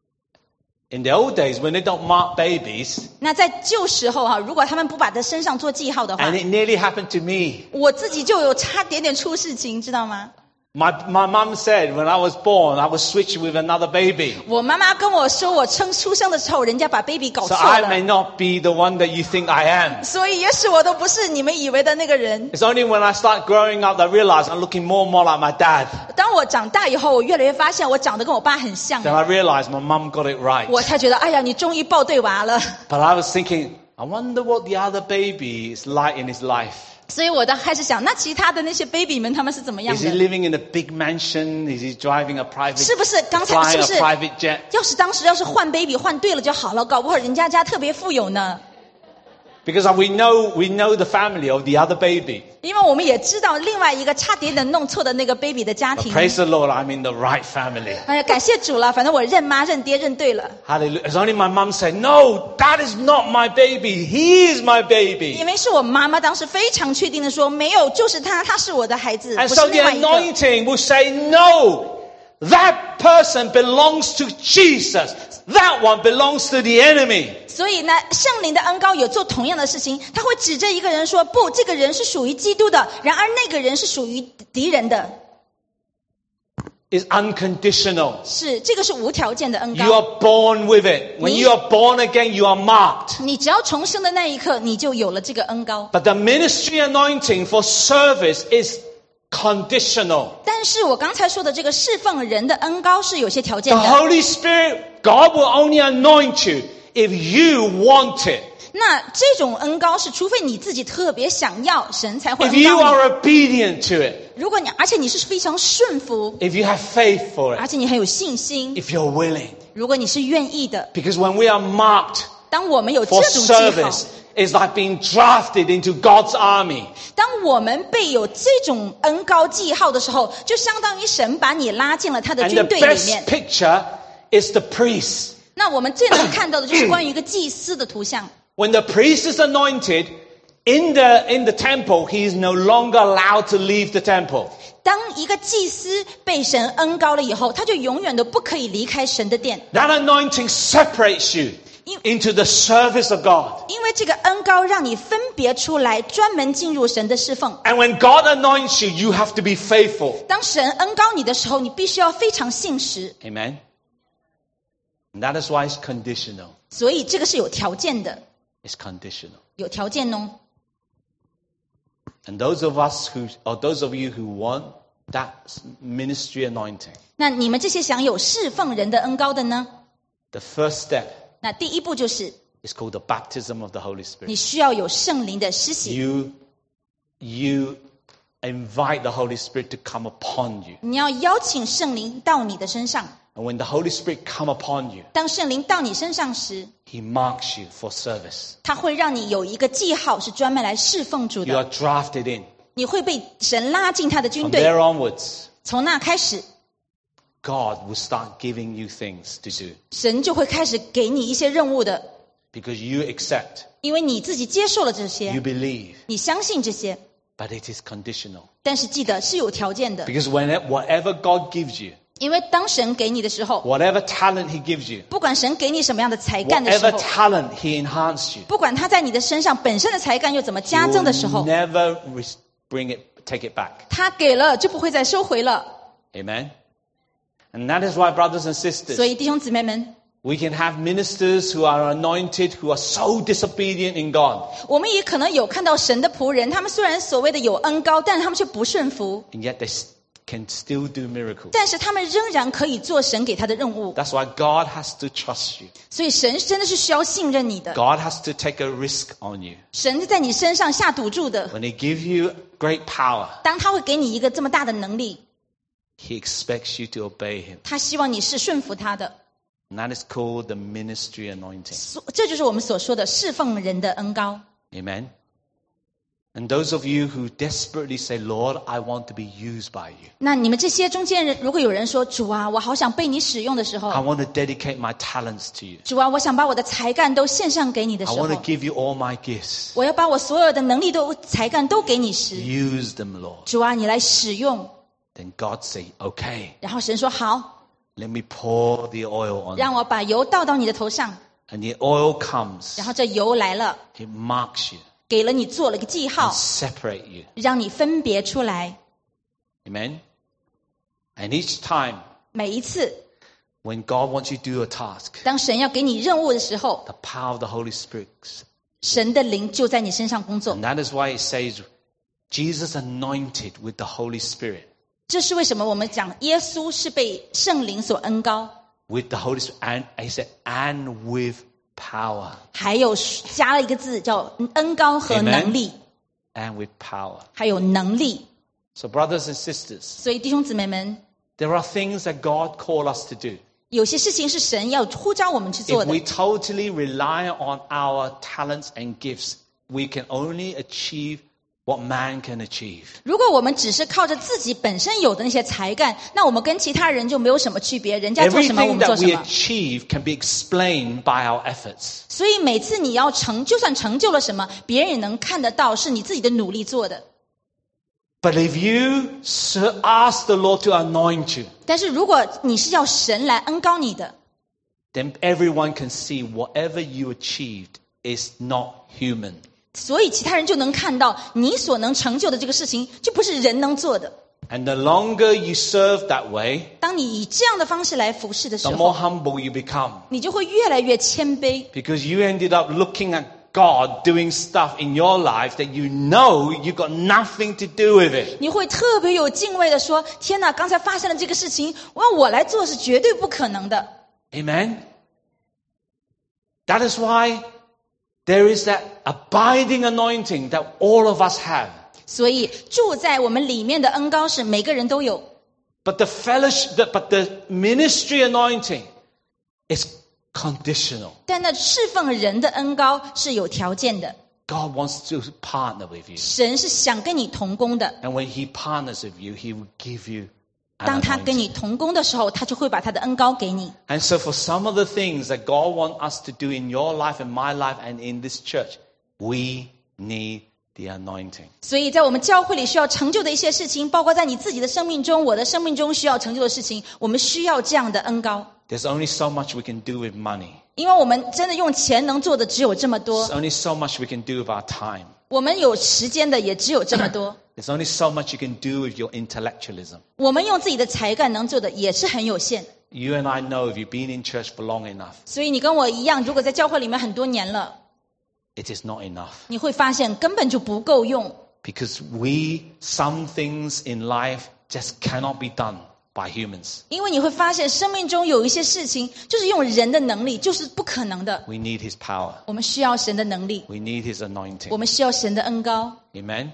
In the old days, when they don't mark babies, 那在旧时候哈、如果他们不把他身上做记号的话 and，it nearly happened to me. 我自己就有差点点出事情，知道吗？ My, my mum said when I was born, I was switched with another baby. 我妈妈跟我说，我生出生的时候，人家把 baby 搞 So 错 I 了。 may not be the one that you think I am. 所以也许我都不是你们以为的那个人。 It's only when I start growing up that I realize I'm looking more and more like my dad. 当我长大以后，我越来越发现我长得跟我爸很像， Then I realized my mum got it right. 我才觉得，哎呀，你终于抱对娃了。 But I was thinking, I wonder what the other baby is like in his life. 所以我当开始想，那其他的那些 baby 们他们是怎么样 Is he 的？ living in a big mansion? Is he driving a private, 是不是刚才是 flying 不 a 是？ private jet? 要是当时要是换 baby 换对了就好了，搞不好人家家特别富有呢。 Because we know, we know the family of the other baby. 因为我们也知道另外一个差点点弄错的那个 baby 的家 But 庭。 praise the Lord, I'm in the right family. 哎呀，感谢主了，反正我认妈认爹认对了。 Hallelujah. It's only my mum said, no, that is not my baby. He is my baby. 因为是我妈妈当时非常确定的说，没有，就是他，他是我的孩子， And 不 so 是 the 另外一个。 anointing will say, no, that person belongs to Jesus. That one belongs to the enemy. 所以呢，圣灵的恩膏有做同样的事情，他会指着一个人说：“不，这个人是属于基督的，然而那个人是属于敌人的。 It's unconditional. 是，这个是无条件的恩 You 膏。 are born with it. When 你- you are born again, you are marked. 你只要重生的那一刻，你就有了这个恩膏。 But the ministry anointing for service is conditional. 但是我刚才说的这个侍奉人的恩膏是有些条件 The 的。 Holy Spirit, God will only anoint you if you want it. 那这种恩膏是，除非你自己特别想要，神才会 If 恩 you 膏 are 你。 obedient to it. 如果你，而且你是非常顺服， If you have faith for 而 it. 且你很有信心， If you're willing. 如果你是愿意的， Because when we are marked 当我们有这 for 种记号。 service, it's like being drafted into God's army. 当我们被有这种恩膏记号的时候，就相当于神把你拉进了他的 And 军 the 队里 best 面。 picture is the priest. 那我们最能看到的就是关于一个祭司的图像。 When the priest is anointed in the, in the temple, he is no longer allowed to leave the temple. 当一个祭司被神恩膏了以后，他就永远都不可以离开神的殿。 That anointing separates you into the service of God. 因为这个恩膏让你分别出来，专门进入神的侍奉。 And when God anoints you, you have to be faithful. 当神恩膏你的时候，你必须要非常信实。 Amen. And that is why it's conditional. 所以这个是有条件的， It's conditional. 有条件哦。 And those of us who, or those of you who want that ministry anointing, 那你们这些享有侍奉人的恩膏的呢？ the first step 那第一步就是 is called the baptism of the Holy 你 Spirit. 需要有圣灵的施洗， You, you invite the Holy Spirit to come upon you. 你要邀请圣灵到你的身上。 And when the Holy Spirit come upon you, 当圣灵到你身上时， He marks you for service. 他会让你有一个记号，是专门来侍奉主 You 的。 are drafted in. 你会被神拉进他的军 From 队， there onwards, 从那开始， God will start giving you things to do 神就会开始给你一些任务的， because you accept, 因为你自己接受了这些， you believe, 你相信这些， but it is conditional. 但是记得是有条件的， Because when it, whatever God gives you, 因为当神给你的时候， whatever talent He gives you, 不管神给你什么样的才干的时 whatever 候， talent He enhanced you, 不管他在你的身上本身的才干又怎么 He 加增的时 will 候， never res- bring it, take it back. 他给了就不会再收回了。 Amen. And that is why, brothers and sisters, 所以弟兄姊妹们， we can have ministers who are anointed, who are so disobedient in God, 我们也可能有看到神的仆人，他们虽然所谓的有恩膏，但是他们却不顺服， and yet they s- can still do miracles. 但是他们仍然可以做神给他的任务。 That's why God has to trust you. 所以神真的是需要信任你的， God has to take a risk on you. 神是在你身上下赌注的。 When He gives you great power, 当他会给你一个这么大的能力， He expects you to obey Him. 他希望你是顺服他的。 And that is called the ministry anointing. 所这就是我们所说的侍奉人的恩膏。 Amen. And those of you who desperately say, Lord, I want to be used by you. 那你们这些中间人，如果有人说主啊，我好想被你使用的时 I 候， want to dedicate my talents to you. 主啊，我想把我的才干都献上给你的 I 时 want to 候， give you all my gifts. 我要把我所有的能力都才干都给你时， Use them, Lord. 主啊，你来使用。 Then God say, okay, 然后神说好， let me pour the oil on 让 you. 我把油倒到你的头上， And the oil comes. 然后这油来了， It marks you 给了你做了个记 and 号， separate you. 让你分别出来。 Amen. And each time 每一次 when God wants you to do a task, 当神要给你任务的时候， the power of the Holy Spirit. 神的灵就在你身上工作。 And that is why it says Jesus anointed with the Holy Spirit. 这是为什么我们讲耶稣是被圣灵所恩膏， With the Holy Spirit. And he said, and with power. 还有加了一个字叫恩膏和 Amen 能力， And with power. 还有能力。 So brothers and sisters, 所以弟兄姊妹们， there are things that God called us to do. 有些事情是神要呼召我们去做 If 的 we。totally rely on our talents and gifts, we can only achieve what man can achieve. 如果我们只是靠着自己本身有的那些才干，那我们跟其他人就没有什么区别。人家做什么，我 Everything 们做 that 什 we 么。 achieve can be explained by our efforts. 所以每次你要成，就算成就了什么，别人也能看得到是你自己的努力做的。 But if you s- ask the Lord to anoint you, 但是如果你是要神来恩膏你的， then everyone can see whatever you achieved is not human. 所以其他人就能看到你所能成就的这个事情，就不是人能做的。 And the longer you serve that way, 当你以这样的方式来服侍的时 the more 候， humble you become. 你就会越来越谦卑， Because you ended up looking at God doing stuff in your life that you know you got nothing to do with it. 你会特别有敬畏的说：“天哪，刚才发生了这个事情，我要我来做是绝对不可能的。” Amen? That is why there is that abiding anointing that all of us have. 所以住在我们里面的恩膏是每个人都有， But the fellowship, the, but the ministry anointing is conditional. 但那侍奉人的恩膏是有条件的。 God wants to partner with you. 神是想跟你同工的， And when He partners with you, He will give you 当 an 他跟 anointing. 你同工的时候，他就会把他的恩膏给你。 And so for some of the things that God wants us to do in your life and my life and in this church, we need the anointing. 所以在我们教会里需要成就的一些事情，包括在你自己的生命中，我的生命中需要成就的事情，我们需要这样的恩膏。 There's only so much we can do with money. 因为我们真的用钱能做的只有这么 There's 多， only so much we can do with our time. 我们有时间的也只有这么多， There's only so much you can do with your intellectualism. 我们用自己的才干能做的也是很有限。 You and I know if you've been in church for long enough, 所以你跟我一样，如果在教会里面很多年了， it is not enough. 你会发现根本就不够用。 Because we, some things in life just cannot be done by humans. 因为你会发现生命中有一些事情就是用人的能力就是不可能的， We need His power. 我们需要神的能力， We need His anointing. 我们需要神的恩膏。 Amen?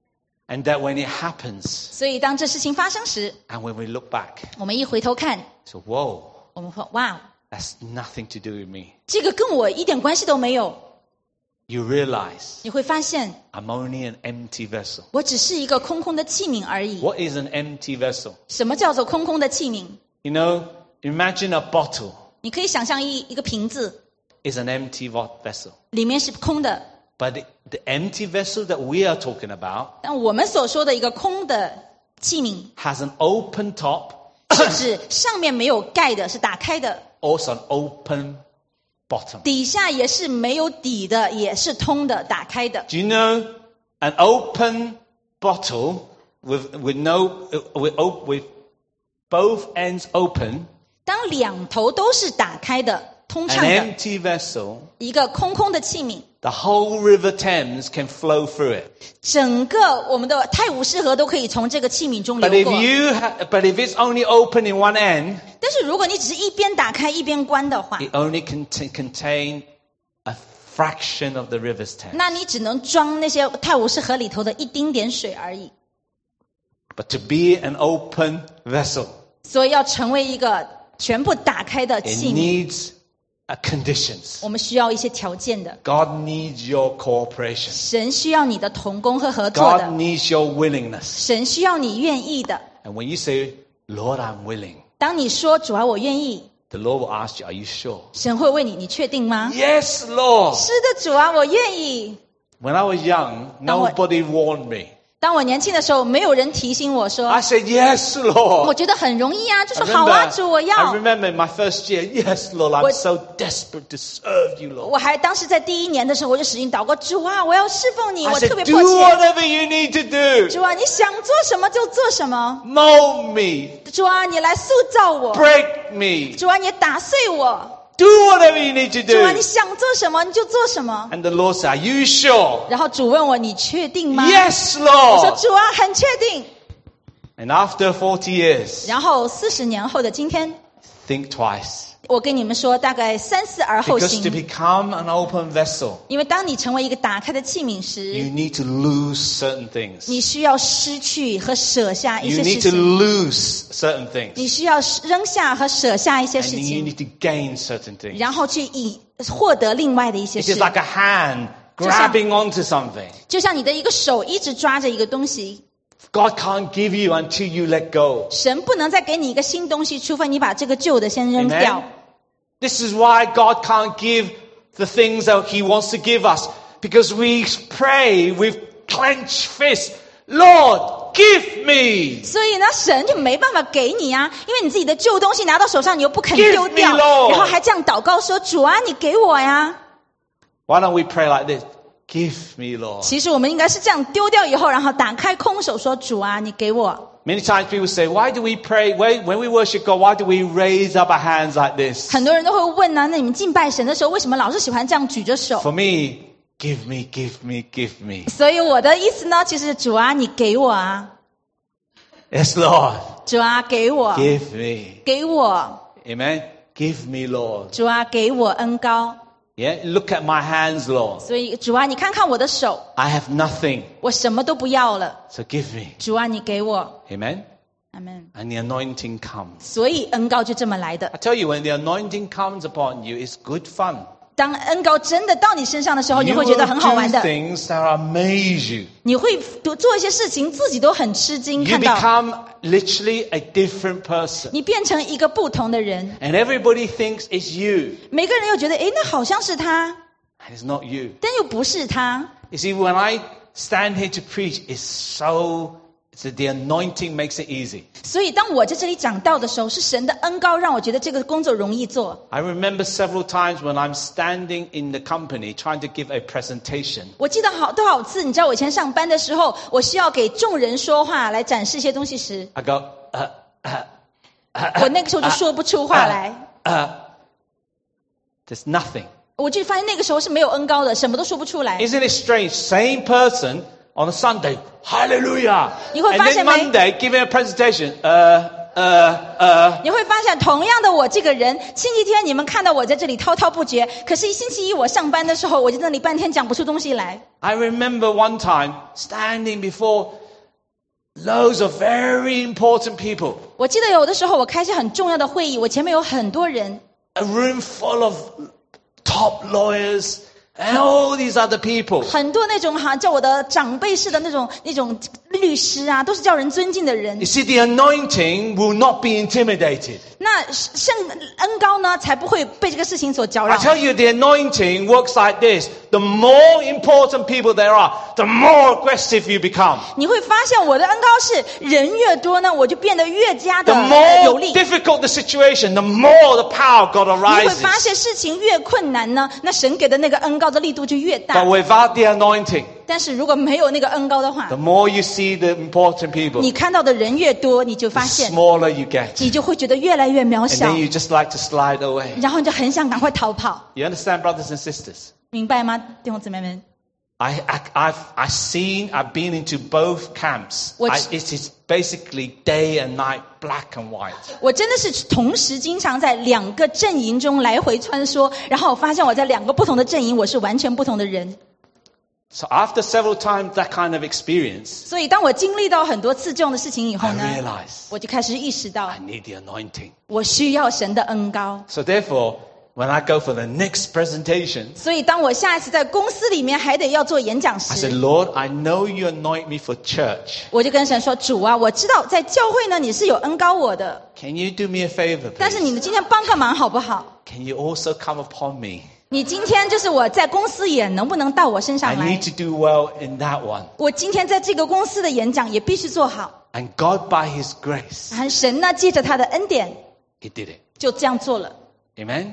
And that when it happens, 所以当这事情发生时， and when we look back, 我们一回头看， so whoa, 我们说哇， that's nothing to do with me. 这个跟我一点关系都没有。 You realize 你会发现 I'm only an empty vessel. 我只是一个空空的器皿而已。 What is an empty vessel? 什么叫做空空的器皿？ You know, imagine a bottle 你可以想象一一个瓶子 is an empty vo- vessel. 里面是空的， But the, the empty vessel that we are talking about 但我们所说的一个空的器皿 has an open top, 是指上面没有盖的，是打开的， also an open bottom. 底下也是没有底的，也是通的，打开的。 Do you know an open bottle with with no with op- with both ends open, 当两头都是打开的、通 an 畅的， empty vessel, 一个空空的器皿， the whole River Thames can flow through it. 整个我们的泰晤士河都可以从这个器皿中 But 流 if 过。 you ha- but if it's only open in one end, 但是如果你只是一边打开一边关的话， it only can cont- contain a fraction of the river's Thames. 那你只能装那些泰晤士河里头的一丁点水而已。 But to be an open vessel, 所以要成为一个全部打开的 it 器皿， needs a conditions. 我们需要一些条件的。 God needs your cooperation. 神需要你的同工和合作 God 的， needs your willingness. 神需要你愿意的。 And when you say, Lord, I'm willing, 当你说主啊，我愿意， the Lord will ask you, are you sure? 神会问你，你确定吗？ Yes, Lord. 是的，主啊，我愿意。 When I was young, nobody warned me. 当我年轻的时候，没有人提醒我说， I said, yes, 我 Lord. 觉得很容易啊，就 I 说好啊， remember, 主，我 I 要。 remember in my first year, yes, Lord, I'm What- so desperate to serve you, Lord. 我还当时在第一年的时候，我就使劲祷告，主啊，我要侍奉你， I 我特 said, 别 do 迫切。 whatever you need to do. 主啊，你想做什么就做什么。 Mold me, 主啊，你来塑造我。 break me, 主啊，你打碎我。 do whatever you need to 主啊， do. 你想做什么你就做什么。 And the Lord said, are you sure? 然后主问我，你确定吗？ Yes, 我说 Lord. 主啊，很确定。 And after forty years, 然后四十年后的今天， think twice. 我跟你们说，大概三思而后 Because to 行。 become an open vessel, 因为当你成为一个打开的器皿 you 时， need to lose certain things. 你需要失去和舍下一 You 些事 need to 情， lose certain 你 things. 需要扔下和舍下一些 And 事 you 情， need to gain certain things. 然后去以获得另外的一些 It 事 is。like a hand grabbing onto something. 就像你的一个手一直抓着一个东西， God can't give you until you let go. 神不能再给你一个新东西，除非你把这个旧的先扔 Amen. 掉。 This is why God can't give the things that He wants to give us. Because we pray with clenched fists, Lord, give me. 所以呢，神就没办法给你啊，因为你自己的旧东西拿到手上，你又不肯 Give 丢掉， me, Lord. 然后还这样祷告说：“主啊，你给我呀。 Why don't we pray like this? Give me, ” Lord. 其实我们应该是这样丢掉以后，然后打开空手说：“主啊，你给我。” Many times people say, why do we pray, when when we worship God, why do we raise up our hands like this? 很多人都会问呢、啊，那你们敬拜神的时候，为什么老是喜欢这样举着手？ For me, give me, give me, give me. 所以我的意思呢，其实主啊，你给我啊， Yes, Lord. 主啊，给我， Give me. 给我， Amen. Give me, Lord. 主啊，给我恩膏。 Yeah. Look at my hands, Lord. 所以主啊，你看看我的手， I have nothing. 我什么都不要了。 So give me. 主啊，你给我， Amen. 阿门。 And the anointing comes. 所以恩膏就这么来的。 I tell you, when the anointing comes upon you, it's good fun. 当恩膏真的到你身上的时候，你 You 会 will 觉得很好玩 do 的， things that amaze you. 你会做一些事情，自己都很吃惊。 You 看到 become literally a different person. 你变成一个不同的人， And everybody thinks it's you. 每个人又觉得，诶，那好像是他， And it's not you. 但又不是他。 You see, when I stand here to preach is so, it's the anointing makes it easy. 所以当我在这里讲道的时候，是神的恩膏让我觉得这个工作容易做。 I remember several times when I'm standing in the company trying to give a presentation. 我记得好多好次，你知道我以前上班的时候，我需要给众人说话来展示一些东西时， I go, uh, uh, 我那个时候就说不出话来。 uh, there's nothing. 我就发现那个时候是没有恩膏的，什么都说不出来。 Isn't it strange? Same person on a Sunday, hallelujah. 你会 And 发 then 现没？ Monday giving a presentation, uh, uh, uh. 你会发现，同样的我这个人，星期天你们看到我在这里滔滔不绝，可是星期一我上班的时候，我就在那里半天讲不出东西来。 I remember one time standing before loads of very important people. 我记得有的时候我开一些很重要的会议，我前面有很多人， A room full of top lawyers and all these other people. 很多那种哈叫我的长辈式的那种那种律师啊，都是叫人尊敬的人 You。see, the anointing will not be intimidated. 那圣恩膏呢，才不会被这个事情所搅 I 扰。 tell you, the anointing works like this. The more important people there are, the more aggressive you become. 你会发现我的恩膏是人越多呢，我就变得越加的 The 有 more 力。 difficult the situation, the more the power of God 你会发 arises. 现事情越困难呢，那神给的那个恩膏的力度就越 But 大。 without the anointing, 但是如果没有那个恩膏的话 the，more you see the important people, 你看到的人越多，你就 the 发现 smaller you get. 你就会觉得越来越渺 And 小 then，you just like to slide away. 然后你就很想赶快逃跑， You understand, brothers and sisters? 明白吗，弟兄姊妹们？ I, I, I've, I've seen, I've been into both camps. Which- I, it is basically day and night, black and white. 我真的是同时经常在两个阵营中来回穿梭，然后我发现我在两个不同的阵营，我是完全不同的人。 So after several times that kind of experience, 所以当我经历到很多次这样的事情以后 I 呢， realized 我就开始意识到 I need the anointing. 我需要神的恩膏。 So therefore, when I go for the next presentation, 所以当我下一次在公司里面还得要做演讲 I said, 时， Lord, I know you anoint me for church. 我就跟神说：“主啊，我知道在教会呢你是有恩膏我的， Can you do me a favor, 但是你 please? 们今天帮个忙好不好？ Can you also come upon me? 你今天就是我在公司演，能不能到我身 I 上来 need？ to do well in that one. 我今天在这个公司的演讲也必须做好。 And God, by His grace, 然后神呢，借着他的恩典 He did it. 就这样做了。 Amen?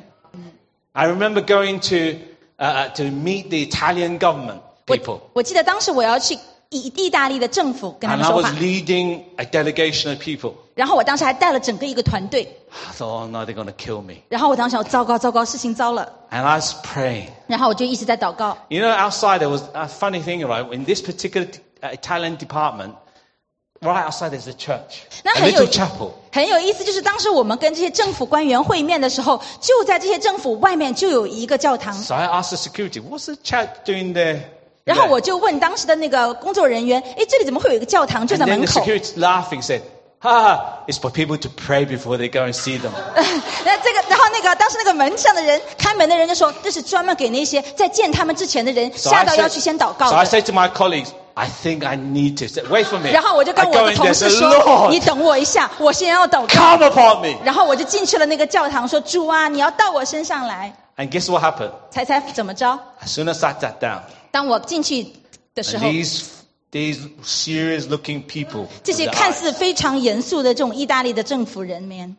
I remember going to, uh, uh, to meet the Italian government 我 people. 我记得当时我要去意意大利的政府跟他 And 们 I 说 was 话， leading a delegation of people. 然后我当时还带了整个一个团队， I thought, oh no, they're going to kill me. 然后我当时想，糟糕糟糕，事情糟了， And I was praying. 然后我就一直在祷告。 You know, outside there was a funny thing, right? In this particular uh, Italian department, right outside there's a church, 那 a 很有 little chapel. 很有意思，就是当时我们跟这些政府官员会面的时候，就在这些政府外面就有一个教堂。 So I asked the security, what's the church doing there? 然后我就问当时的那个工作人员：“诶，这里怎么会有一个教堂？就 And 在 then 门 the 口。” security laughing said, ha, it's for people to pray before they go and see them. 那这个，然后那个当时那个门上的人，看门的人就说：“这是专门给那些在见他们之前的人 So 吓 I 到 said, 要去先祷告 so I 的。” said to my colleagues, I think I need to. Say, wait for me. 然后我就跟 I 我 go 的 in 同 there 事 and say, 说：“你 Lord, 等我一下，我先要祷告。 come upon me. ” 然后我就进去了那个教堂，说：“主啊，你要到我身上来。 And guess what happened? ” 猜猜怎么着？ As soon as I sat down, 当我进去的时 and 候， these, these serious looking people, 这些 with their 看 eyes, 似非常严肃的这种意大利的政府人员，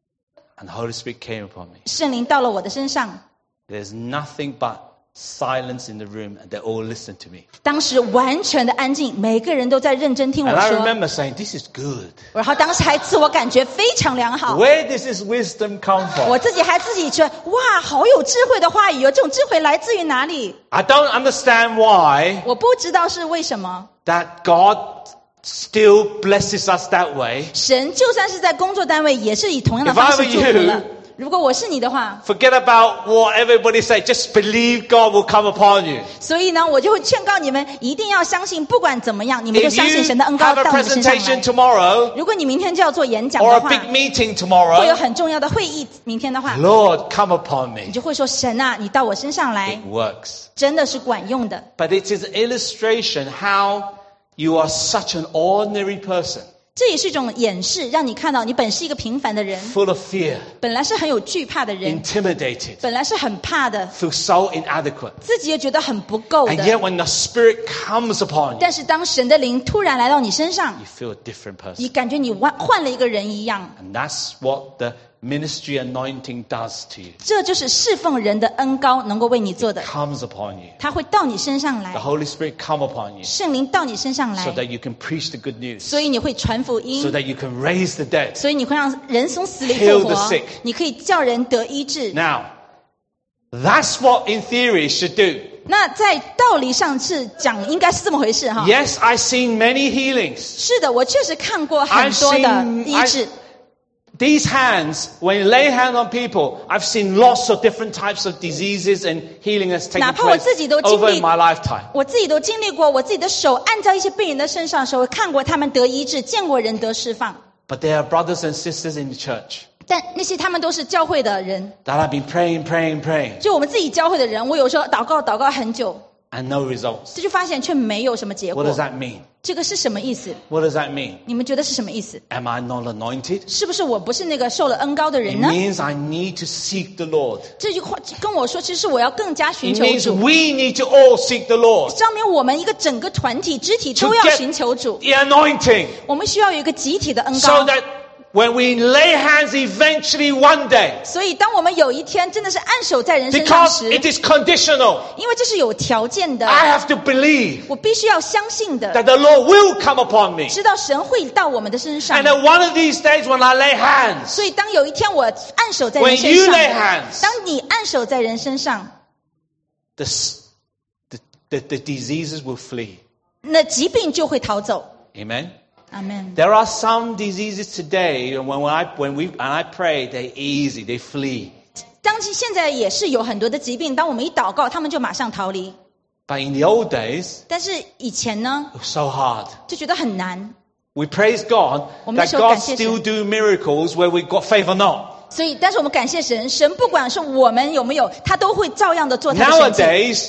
and the Holy Spirit came upon me. 圣灵到了我的身上。 There's nothing but silence in the room, and they all listened to me. 当时完全的安静，每个人都在认真听我 And I 说。 remember saying, this is good. 然后当时还自我感觉非常良好， Where does this wisdom come 我 from? 自己还自己觉得哇，好有智慧的话语哦！这种智慧来自于哪里？ I don't understand why 我不知道是为什么。 that God still blesses us that way. 神就算是在工作单位，也是以同样的 If I 方式 were 祝福 you- 了。如果我是你的话， Forget about what everybody say. Just believe God will come upon you. 所以呢，我就会劝告你们，一定要相信，不管怎么样，你们就 If 相信 you 神的恩膏 have a 到你的身上 presentation 来。 tomorrow 如果你明天就要做演讲 or 的 a 话， big meeting 会有 tomorrow, 很重要的会议，明天的话， Lord, come upon 你 me. 就会说：神啊，你到我身上来， It works. 真的是管用的。 But it is an illustration how you are such an ordinary person. 这也是一种掩饰，让你看到你本是一个平凡的人， full of fear, 本来是很有惧怕的人， intimidated, 本来是很怕的， feel so inadequate. 自己也觉得很不够 And 的。 yet when the Spirit comes upon you, 但是当神的灵突然来到你身上， you feel a different 你 person. 感觉你换换了一个人一样。 And that's what the ministry anointing does to you. 这就是侍奉人的恩膏能够为你做的， Comes upon you. 他会到你身上 The 来， Holy Spirit come upon you 圣灵到你身上 so 来， that you can preach the good news, 所以你会传福 so 音， that you can raise the dead. 所以你会让人从死里 Heal 复 the 活 sick， 你可以叫人得医治。 Now, that's what in theory should do. 那在道理上是讲应该是这么回事哈。 Yes, I've seen many healings. 是的，我确实看过很 I've 多的 seen 医治。 I- these hands, when you lay hands on people, I've seen lots of different types of diseases and healing that's taken 哪怕我 place 自己都经历- over in my lifetime. 我自己都经历过，我自己的手按在一些病人的身上的时候，看过他们得医治，见过人得释放。 But there are brothers and sisters in the church 但那些他们都是教会的人， that have been praying, praying, praying, 就我们自己教会的人，我有时候祷告祷告很久， and no results. 这就发现却没有什么结 What 果 does。that mean? 这个是什么意思？ What does that mean? 你们觉得是什么意思？ Am I not anointed? 是不是我不是那个受了恩膏的 It 人呢？ means I need to seek the Lord. 这句话跟我说，其实我要更加寻 It 求 means 主， we need to all seek the Lord 证明我们一个整个团体肢体 to 都要 get 寻求主。 the anointing 我们需要有一个集体的恩 so 膏。 that when we lay hands eventually one day, 所以，当我们有一天真的是按手在人身上 because 时， it is conditional, 因为这是有条件的， I have to believe 我必须要相信的， that the Lord will come upon me. 知道神会到我们的身上 And。then one of these days when I lay hands, 所以，当有一天我按手在人 when 身 you 上， lay hands, 当你按手在人身上， the, s- the, the, the diseases will flee. 那疾病就会逃走。 Amen. 阿门。 There are some diseases today, and when, when I when we and I pray, they're easy, they flee. 当今现在也是有很多的疾病，当我们一祷告，他们就马上逃离。 But in the old days, 但是以前呢， it was so hard. 就觉得很难。 We praise God 我们那 that 时候感 God 谢神。 still do miracles where we got faith or not. 所以，但是我们感谢神，神不管是我们有没有，他都会照样的做他的神迹。 Nowadays,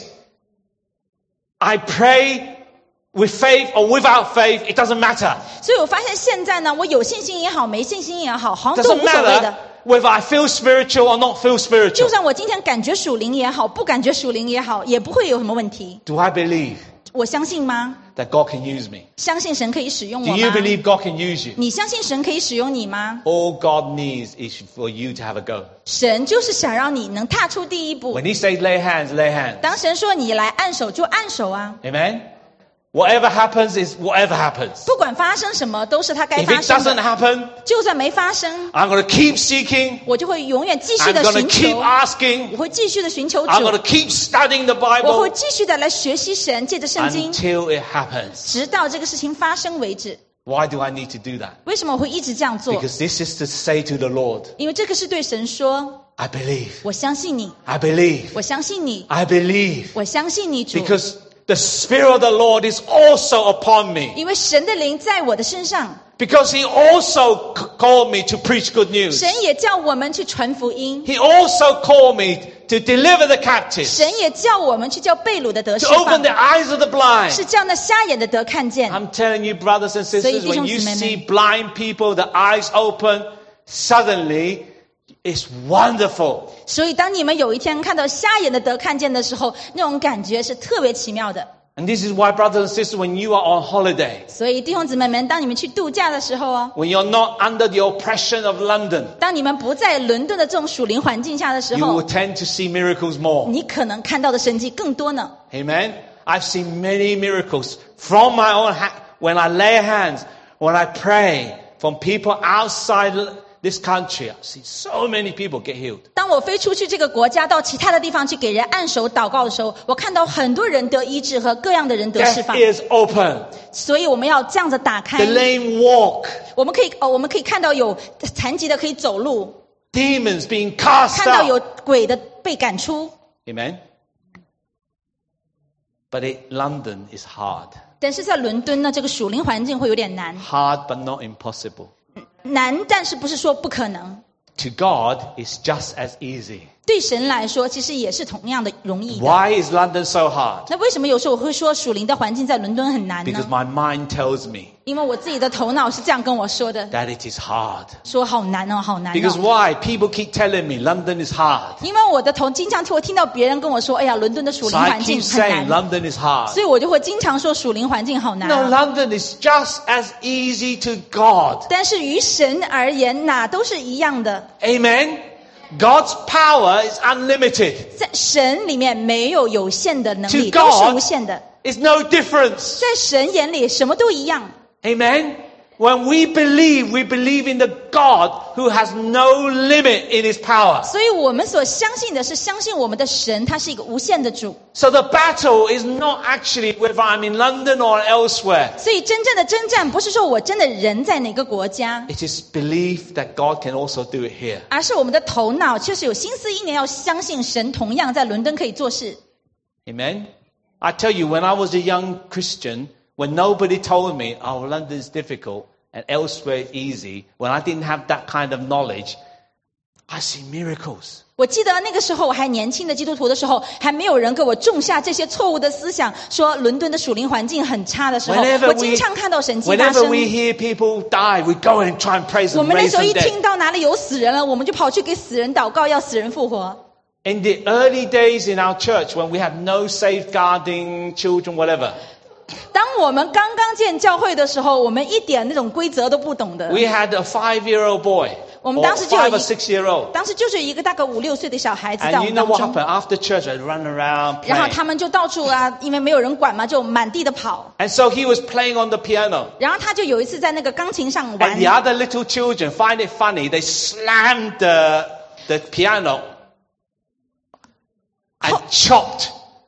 I pray with faith or without faith, it doesn't matter. 所以我发现现在呢，我有信心也好，没信心也好，好像都 Doesn't 无所谓的 matter。whether I feel spiritual or not feel 就 spiritual. 算我今天感觉属灵也好，不感觉属灵也好，也不会有什么问题。 Do I believe 我相信吗？ that God can use me? 相信神可以使用 Do 我 you 吗？ believe God can use you? 你相信神可以使用你吗？ All God needs is for you to have a go. 神就是想让你能踏出第一步 When。He says lay hands, lay hands. 当神说你来按手，就按手啊！ Amen? Whatever happens is whatever happens. 不管发生什么，都是它该 If 发 it 生 doesn't 的。 happen, 就算没发生， I'm going to keep seeking. 我就会永远继续 I'm 的 going 寻 to keep 求， asking. 我会继续的寻求 I'm going 主 to，keep studying the 我会 Bible 继续的来学习神，借着圣经， until it happens. 直到这个事情发生为止。 Why do I need to do that? 为什么我会一直这样做？ Because this is to say to the Lord, 因为这个是对神说， I believe, 我相信你， I believe, 我相信你， I believe. 我相信你，主。 Because the Spirit of the Lord is also upon me. 因为神的灵在我的身上， Because He also c- called me to preach good news. 神也叫我们去传福音， He also called me to deliver the captives, 神也叫我们去叫被掳的得释 to open 放 the，eyes of the blind. 是叫那瞎眼的得看见。 I'm telling you, brothers and sisters, 所以弟兄 when you 姊妹们， see blind people, the eyes open, suddenly, it's wonderful. 所以当你们有一天看到瞎眼的得看见的时候，那种感觉是特别奇妙的。 And this is why, brothers and sisters, when you are on holiday, 所以弟兄姊妹们，当你们去度假的时候哦， when you're not under the oppression of London, 当你们不在伦敦的这种属灵环境下的时 you 候 will，tend to see miracles more. 你可能看到的神迹更多呢。 Amen. I've seen many miracles from my own hand when I lay hands, when I pray, from people outside this country. I've seen so many people get healed. 当我飞出去这个国家，到其他的地方去给人按手祷告的时候，我看到很多人得医治和各样的人得释 Deaf 放。 ears open. 所以我们要这样子打 The 开， lame walk. 我们可以哦，我们可以看到有残疾的可以走路， Demons being cast 看到有 out. 鬼的被赶出。 Amen. But it, London is hard. 但是在伦敦呢，这个属灵环境会有点难， Hard but not impossible. 难，但是不是说不可能。 To God, it's just as easy. 对神来说其实也是同样的容易的。 Why is London so hard? 那为什么有时候我会说属灵的环境在伦敦很难 Because 呢？ my mind tells me 因为我自己的头脑是这样跟我说的， that it is hard. 说好难哦，好难 Because 哦。 why? People keep telling me London is hard. 因为我的头经常听我听到别人跟我说，哎呀，伦敦的属 So 灵 I 环境 keep 很 saying 难， London is hard. 所以我就会经常说属灵环境好难 No, 啊。 London is just as easy to God. 但是于神而言，哪都是一样的。 Amen? God's power is unlimited. 在神里面没有有限的能力， To 都 God 是无限的。 It's no difference. 在神眼里，什么都一样。 Amen? When we believe, we believe in the God who has no limit in his power. 所以我们所相信的是，相信我们的神，他是一个无限的主。 So the battle is not actually whether I'm in London or elsewhere. 所以真正的征战不是说我真的人在哪个国家， It is belief that God can also do it here. 而是我们的头脑确实有心思意念，要相信神同样在伦敦可以做事。 Amen? I tell you, when I was a young Christian, when nobody told me, oh, London is difficult and elsewhere is easy, when I didn't have that kind of knowledge, I see miracles. 我记得那个时候我还年轻的基督徒的时候，还没有人给我种下这些错误的思想，说伦敦的属灵环境很差的时候， Whenever 我 we- 经常看到神迹发 Whenever 生。 we hear people die, we go and try and praise 我 them, 们那 raise 时候 them 一 dead. 听到哪里有死人了，我们就跑去给死人祷告，要死人复活。 In the early days in our church, when we had no safeguarding children, whatever, 当我们刚刚建教会的时候，我们一点那种规则都不懂的。 we had a five-year-old boy 我们 or 当时就有 five 一- or six-year-old. 当时就是有一个大概五六岁的小孩子在 And 我 you 们 know 当 what 中， happened? After church, I'd run around 然后 playing. 他们就到处啊，因为没有人管嘛，就满地的跑。 And so he was playing on the piano. 然后他就有一次在那个钢琴上 And 玩 the，other little children find it funny. They slammed the, the piano and chopped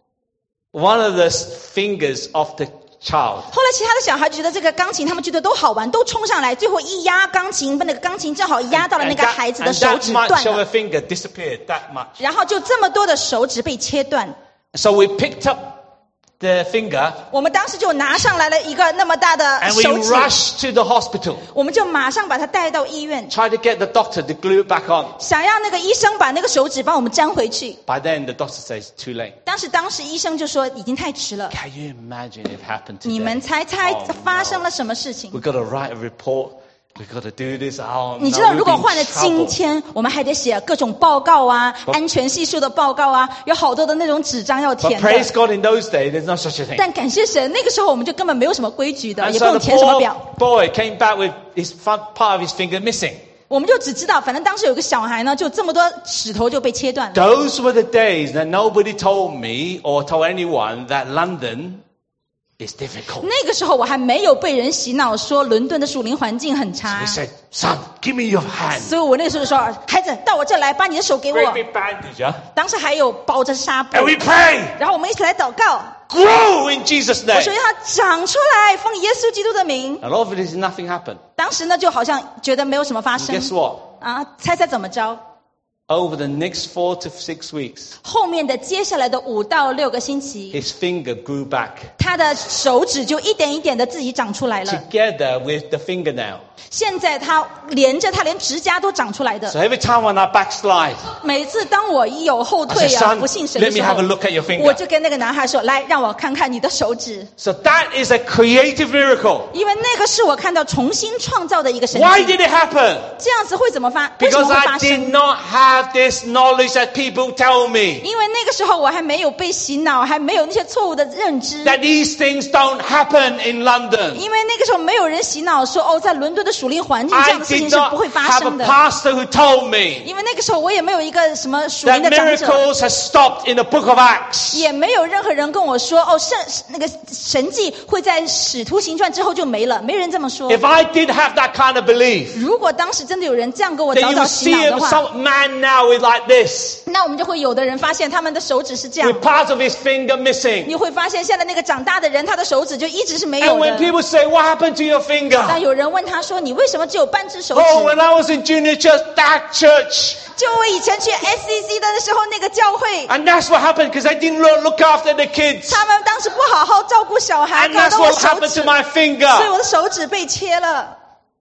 one of the fingers of the child. 后来其他的小孩觉得这个钢琴他们觉得都好玩，都冲上来，最后一压钢琴，把那个钢琴正好压到了那 And 个 that, 孩子的 and 手 that 指 much 断 of a 了， finger disappeared, that much. 然后就这么多的手指被切断。 So we picked up the finger 我们当时就拿上来了一个那么大的 and we 手指， rushed to the hospital. 我们就马上把他带到医院， Tried to get the doctor to glue it back on. 想要那个医生把那个手指帮我们粘回去。 By then, the doctor says it's too late. 但是当时医生就说已经太迟了。 Can you imagine if it happened today? 你们猜猜 Oh, 发生 no. 了什么事情？ We've got to write a report. We've got to do this. Oh, 你知 no, 道， we'll 如 be 果 in 换了今 trouble. 天，我们还得写各种报告啊，安全系数的报告啊，有好多的那种纸张要 But 填 praise 的。 God, in those days, there's no such a thing. 但感谢神，那个时候我们就根本没有什么规矩的， And 也不 so 用 the 填什么表， poor boy came back with his front part of his finger missing. 我们就只知道，反正当时有个小孩呢，就这么多指头就被切断了。 Those were the days that nobody told me or told anyone that London is difficult. 那个时候我还没有被人洗脑说伦敦的属灵环境很差 He，said, son, give me your hand. 所以我那个时候就说：“孩子，到我这来，把你的手给 Great 我。 big bandage, huh? ” 当时还有包着纱布 And，we pray, 然后我们一起来祷告。 grow in Jesus' 我 name. 说让它长出来，奉耶稣基督的名。 And all of it is nothing happened. 当时呢，就好像觉得没有什么发 And 生 guess what? 啊，猜猜怎么着？ Over the next four to six weeks, 后面的接下来的五到六个星期， his finger grew back 他的手指就一点一点的自己长出来了。 together with the fingernail. 现在他连着，他连指甲都长出来的。 So every time when I backslide, 每次当我一有后 I 退 say, 啊， son, 不信神的 let me 时 have a 候， look at your 我 finger. 就跟那个男孩说：“来，让我看看你的手指。” So that is a creative miracle. 因为那个是我看到重新创造的一个神 Why 迹。 did it happen? 这样子会怎么发？为什么 Because 会 I 发 did 生？ not have this knowledge that people tell me 因为那个时候我还没有被洗脑，还没有那些错误的认知。 that these things don't happen in London. 因为那个时候没有人洗脑说哦，在伦敦的属灵环境这 I 样的事 did 情是 not 不会发 have 生 a 的。 pastor who told me 因为那个时候我也没有一个什么属 that 灵的长者， miracles have stopped in the book of Acts. 也没有任何人跟我说哦，圣那个神迹会在使徒行传之后就没了，没人这么说。 If I did have that kind of belief, 如果当时真的有人这样跟我 then 早 you 早 would 洗 see 脑 a 的话， some man now with like this, 那我们就会有的人发现他们的手指是这样 with。part of his finger missing. 你会发现现在那个长大的人，他的手指就一直是没 And 有 when 的。 people say, what happened to your 但 finger? 有人问他说：“你为什么只有半只手指？” Oh, when I was in junior church, that church. 就我以前去 S C C 的时候，那个教会， And that's what happened because they didn't look, look after the kids. 他们当时不好好照顾小孩， And 搞 that's 得我 what 手 happened 指， to my 所以 finger. 我的手指被切了。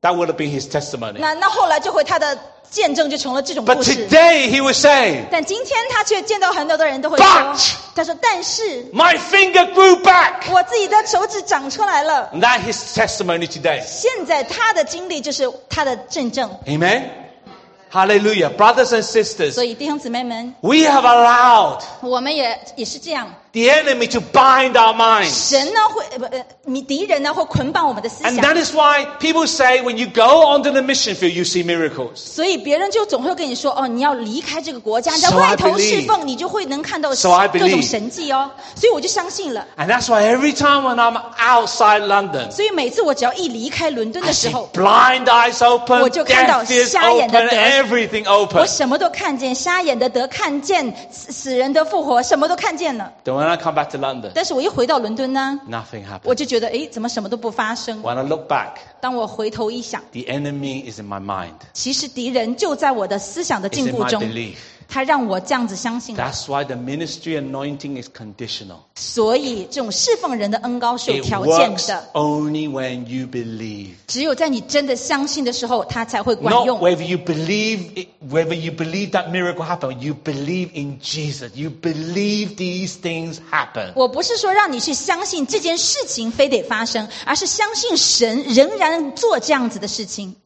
That would have been his testimony. 那那后来就会他的见证就成了这种 But 故事。 today he would say, 但今天他却见到很多的人都会说 But-， 他说但是 my finger grew back. 我自己的手指长出来了。 And that's his testimony today. 现在他的经历就是他的见证。 Amen. Hallelujah. Brothers and sisters, 所以弟兄姊妹们， we have allowed 我们也也是这样。 the enemy to bind our minds. 神呢会呃不呃，你敌人呢会捆绑我们的思 And 想， that is why people say when you go onto the mission field, you see miracles. 所以别人就总会跟你说哦，你要离开这个国家，你在 So I 外头 believe. 侍奉，你就会能看到 So I 各种 believe. 神迹哦。所以我就相信了。 And that's why every time when I'm outside London, 所以每次我只要一离开伦敦 I 的时 see 候， blind eyes open, 我就看到 deaf ears 瞎眼的 open, 得。 everything 我 open. 什么都看见，瞎眼的得看见，死死人的复活，什么都看见了。 Then when I come back to London, 但是我一回到伦敦呢， nothing 我 happens. 就觉得，诶，怎么什么都不发生？ When I look back, 当我回头一想， the enemy is in my mind. 其实敌人就在我的思想的 It's 禁 in 锢 my 中， belief. 他让我这样子相信。 That's why the ministry anointing is conditional. 所以这种侍奉人的恩膏是有 It 条件 works 的， only when you believe. 只有在你真的相信的时候，它才会管 Not 用。 whether you believe it, whether you believe that miracle happened. You believe in Jesus. You believe these things happen. 我不是说让你去相信这件事情非得发生，而是相信神仍然做这样子的事情。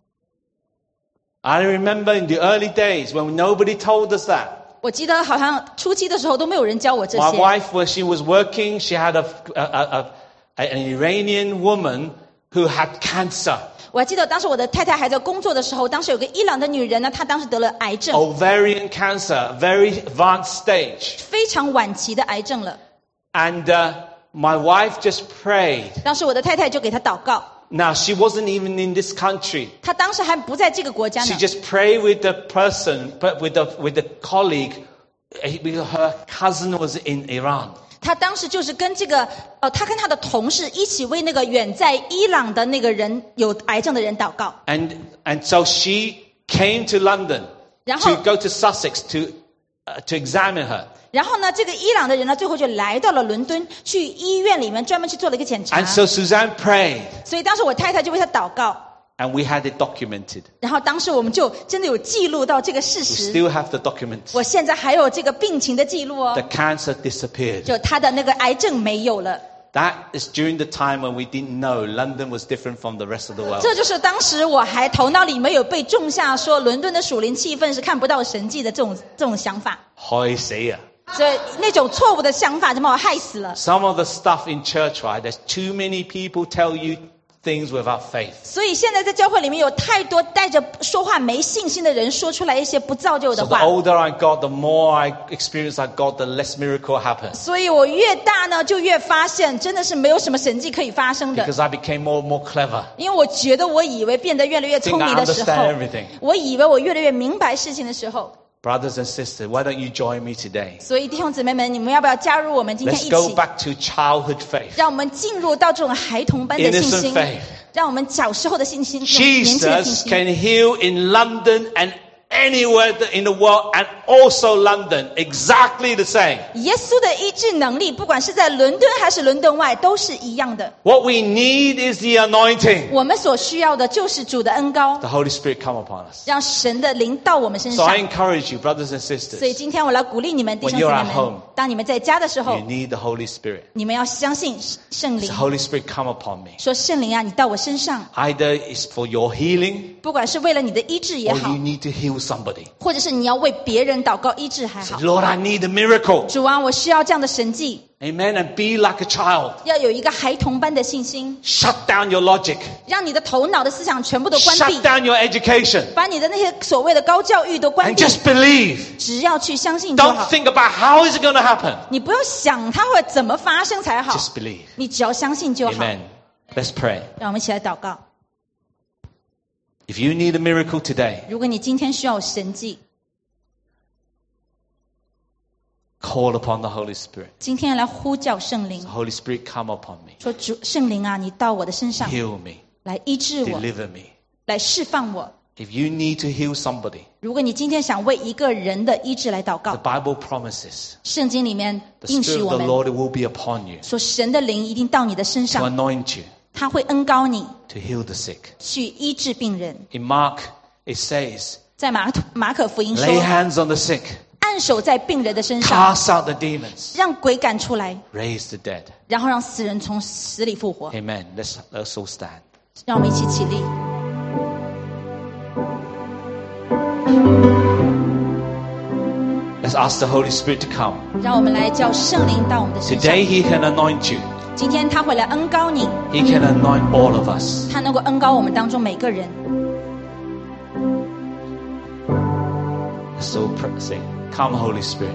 I remember in the early days when nobody told us that. 我记得好像初期的时候都没有人教我这 My 些。 wife, when she was working, she had a, a, a, a an Iranian woman who had cancer, 我还记得当时我的太太还在工作的时候，当时有个伊朗的女人呢，她当时得了癌症， ovarian cancer, very advanced stage. 非常晚期的癌症了。 And uh, my wife just prayed. 当时我的太太就给她祷告， Now, she wasn't even in this country. 她当时还不在这个国家 She 呢。 just prayed with the person, but with the, with the colleague, eh, because her cousin was in Iran. 她当时就是跟这个呃，她跟她的同事一起为那个远在伊朗的那个人有癌症的人祷告。 And, and so she came to London 然后 to go to Sussex to, uh, to examine her. 然后呢，这个伊朗的人呢，最后就来到了伦敦，去医院里面专门去做了一个检查。 And so Suzanne prayed, 所以当时我太太就为她祷告， and we had it documented. 然后当时我们就真的有记录到这个事 We 实。 still have the documents. 我现在还有这个病情的记录哦 The，cancer disappeared. 就她的那个癌症没有了。 That is during the time when we didn't know London was different from the rest of the world. 这就是当时我还头脑里没有被种下说伦敦的属灵气氛是看不到神迹的这种这种想法， 害死啊。 所以那种错误的想法就把我害死了。 Some of the stuff in church, right? There's too many people tell you things without faith. 所以现在在教会里面有太多带着说话没信心的人说出来一些不造就 So 的 the 话。 older I got, the more I experience I got, the less miracle happens. 所以我越大呢，就越发现真的是没有什么神迹可以发生的。 Because I became more and more clever. 因为我觉得我以为变得越来越聪明的时候 Think I understand everything. 我以为我越来越明白事情的时候， Brothers and sisters, why don't you join me today? 所以弟兄姊妹们，你们要不要加入我们今天 Let's 一 go 起， back to childhood faith. 让我们进入到这种孩童般的信 Innocent 心， faith. 让我们小时候的信心，这种年轻的信 Jesus 心。 can heal in London and anywhere in the world and also London. Exactly the same. 耶稣的医治能力，不管是在伦敦还是伦敦外，都是一样的。 What we need is the anointing. 我们所需要的就是主的恩膏， The Holy Spirit come upon us. 让神的灵到我们身 So 上 I。encourage you, brothers and 所以 sisters, 今天我来鼓励你们弟兄 When 姊 you're 妹 at 们 home,， 当你们在家的时候 you，need the Holy Spirit. 你们要相信圣灵 The，Holy Spirit come upon me. 说圣灵啊，你到我身上， Either it's for your healing 不管是为了你的医治也 or 好 you，need to heal somebody. 或者是你要为别人祷告医治还好。 Lord, I need a miracle. 主啊，我需要这样的神迹， Amen. And be like a child. 要有一个孩童般的信心， Shut down your logic. 让你的头脑的思想全部都关 Shut 闭， down your education. 把你的那些所谓的高教育都关 And 闭， just believe. 只要去相信就 Don't 好。 think about how is it going to happen. 你不用想它会怎么发生才好， Just believe. 你只要相信就好。 Amen. Let's pray. 让我们一起来祷告。 If you need a miracle today, 如果你今天需要神迹， call upon the Holy Spirit. 今天来呼叫圣灵 The，Holy Spirit come upon me. 说主圣灵啊，你到我的身上 Heal me. 来医治我， Deliver me. 来释放我。 If you need to heal somebody, 如果你今天想为一个人的医治来祷 the 告， Bible promises 圣经里面 the 应许 Spirit 我 of the 们 Lord will be upon you 说，神的灵一定到你的身 to 上， anoint you, 他会恩膏你 to heal the sick. 去医治病人。 In Mark, it says, 在马马可福音说， lay hands on the sick, 按手在病人的身上， cast out the demons, 让鬼赶出来， raise the dead. 然后让死人从死里复活。 Amen. Let's, let's all stand. 让我们一起起立。 Let's ask the Holy Spirit to come. 让我们来叫圣灵到我们的身上。 Today He can anoint you. 今天他会来恩膏你， He can anoint all of us. 他能够恩膏我们当中每个人。 Let's all pray, sing. Come, Holy Spirit.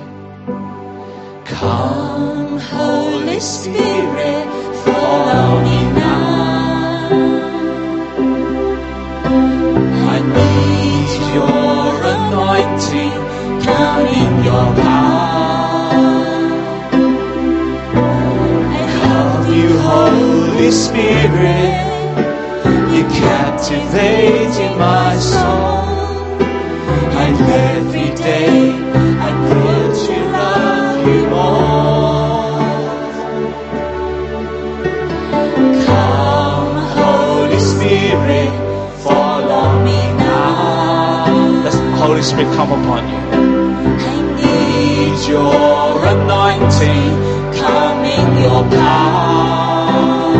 Come, Holy Spirit, follow me now. I need your anointing, come in your power. Come, you Holy Spirit, you captivating my soul. And every day I grow to love you more. Come, Holy Spirit, follow me now. Let the Holy Spirit come upon you. I need your anointing, come in your power.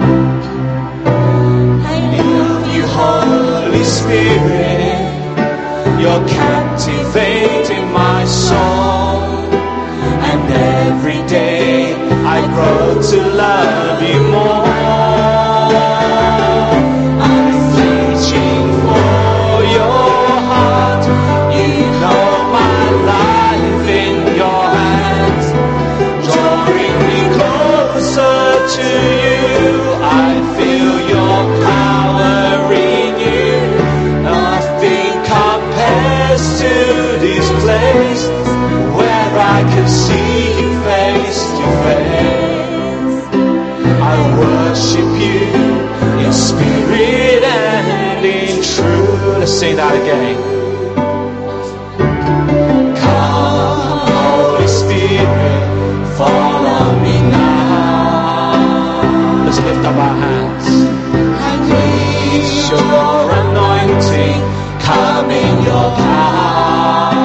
I need you, Holy Spirit. You're captivating my soul. And every day I grow to love you more. I'm reaching for your heart. You know my life in your hands. Drawing me closer to you. I feel your power in you. Nothing compares to this place where I can see you face to face. I worship you in spirit and in truth. Let's sing that again. Come, Holy Spirit, follow me now. Let's lift up our hands. I need your anointing, come in your power.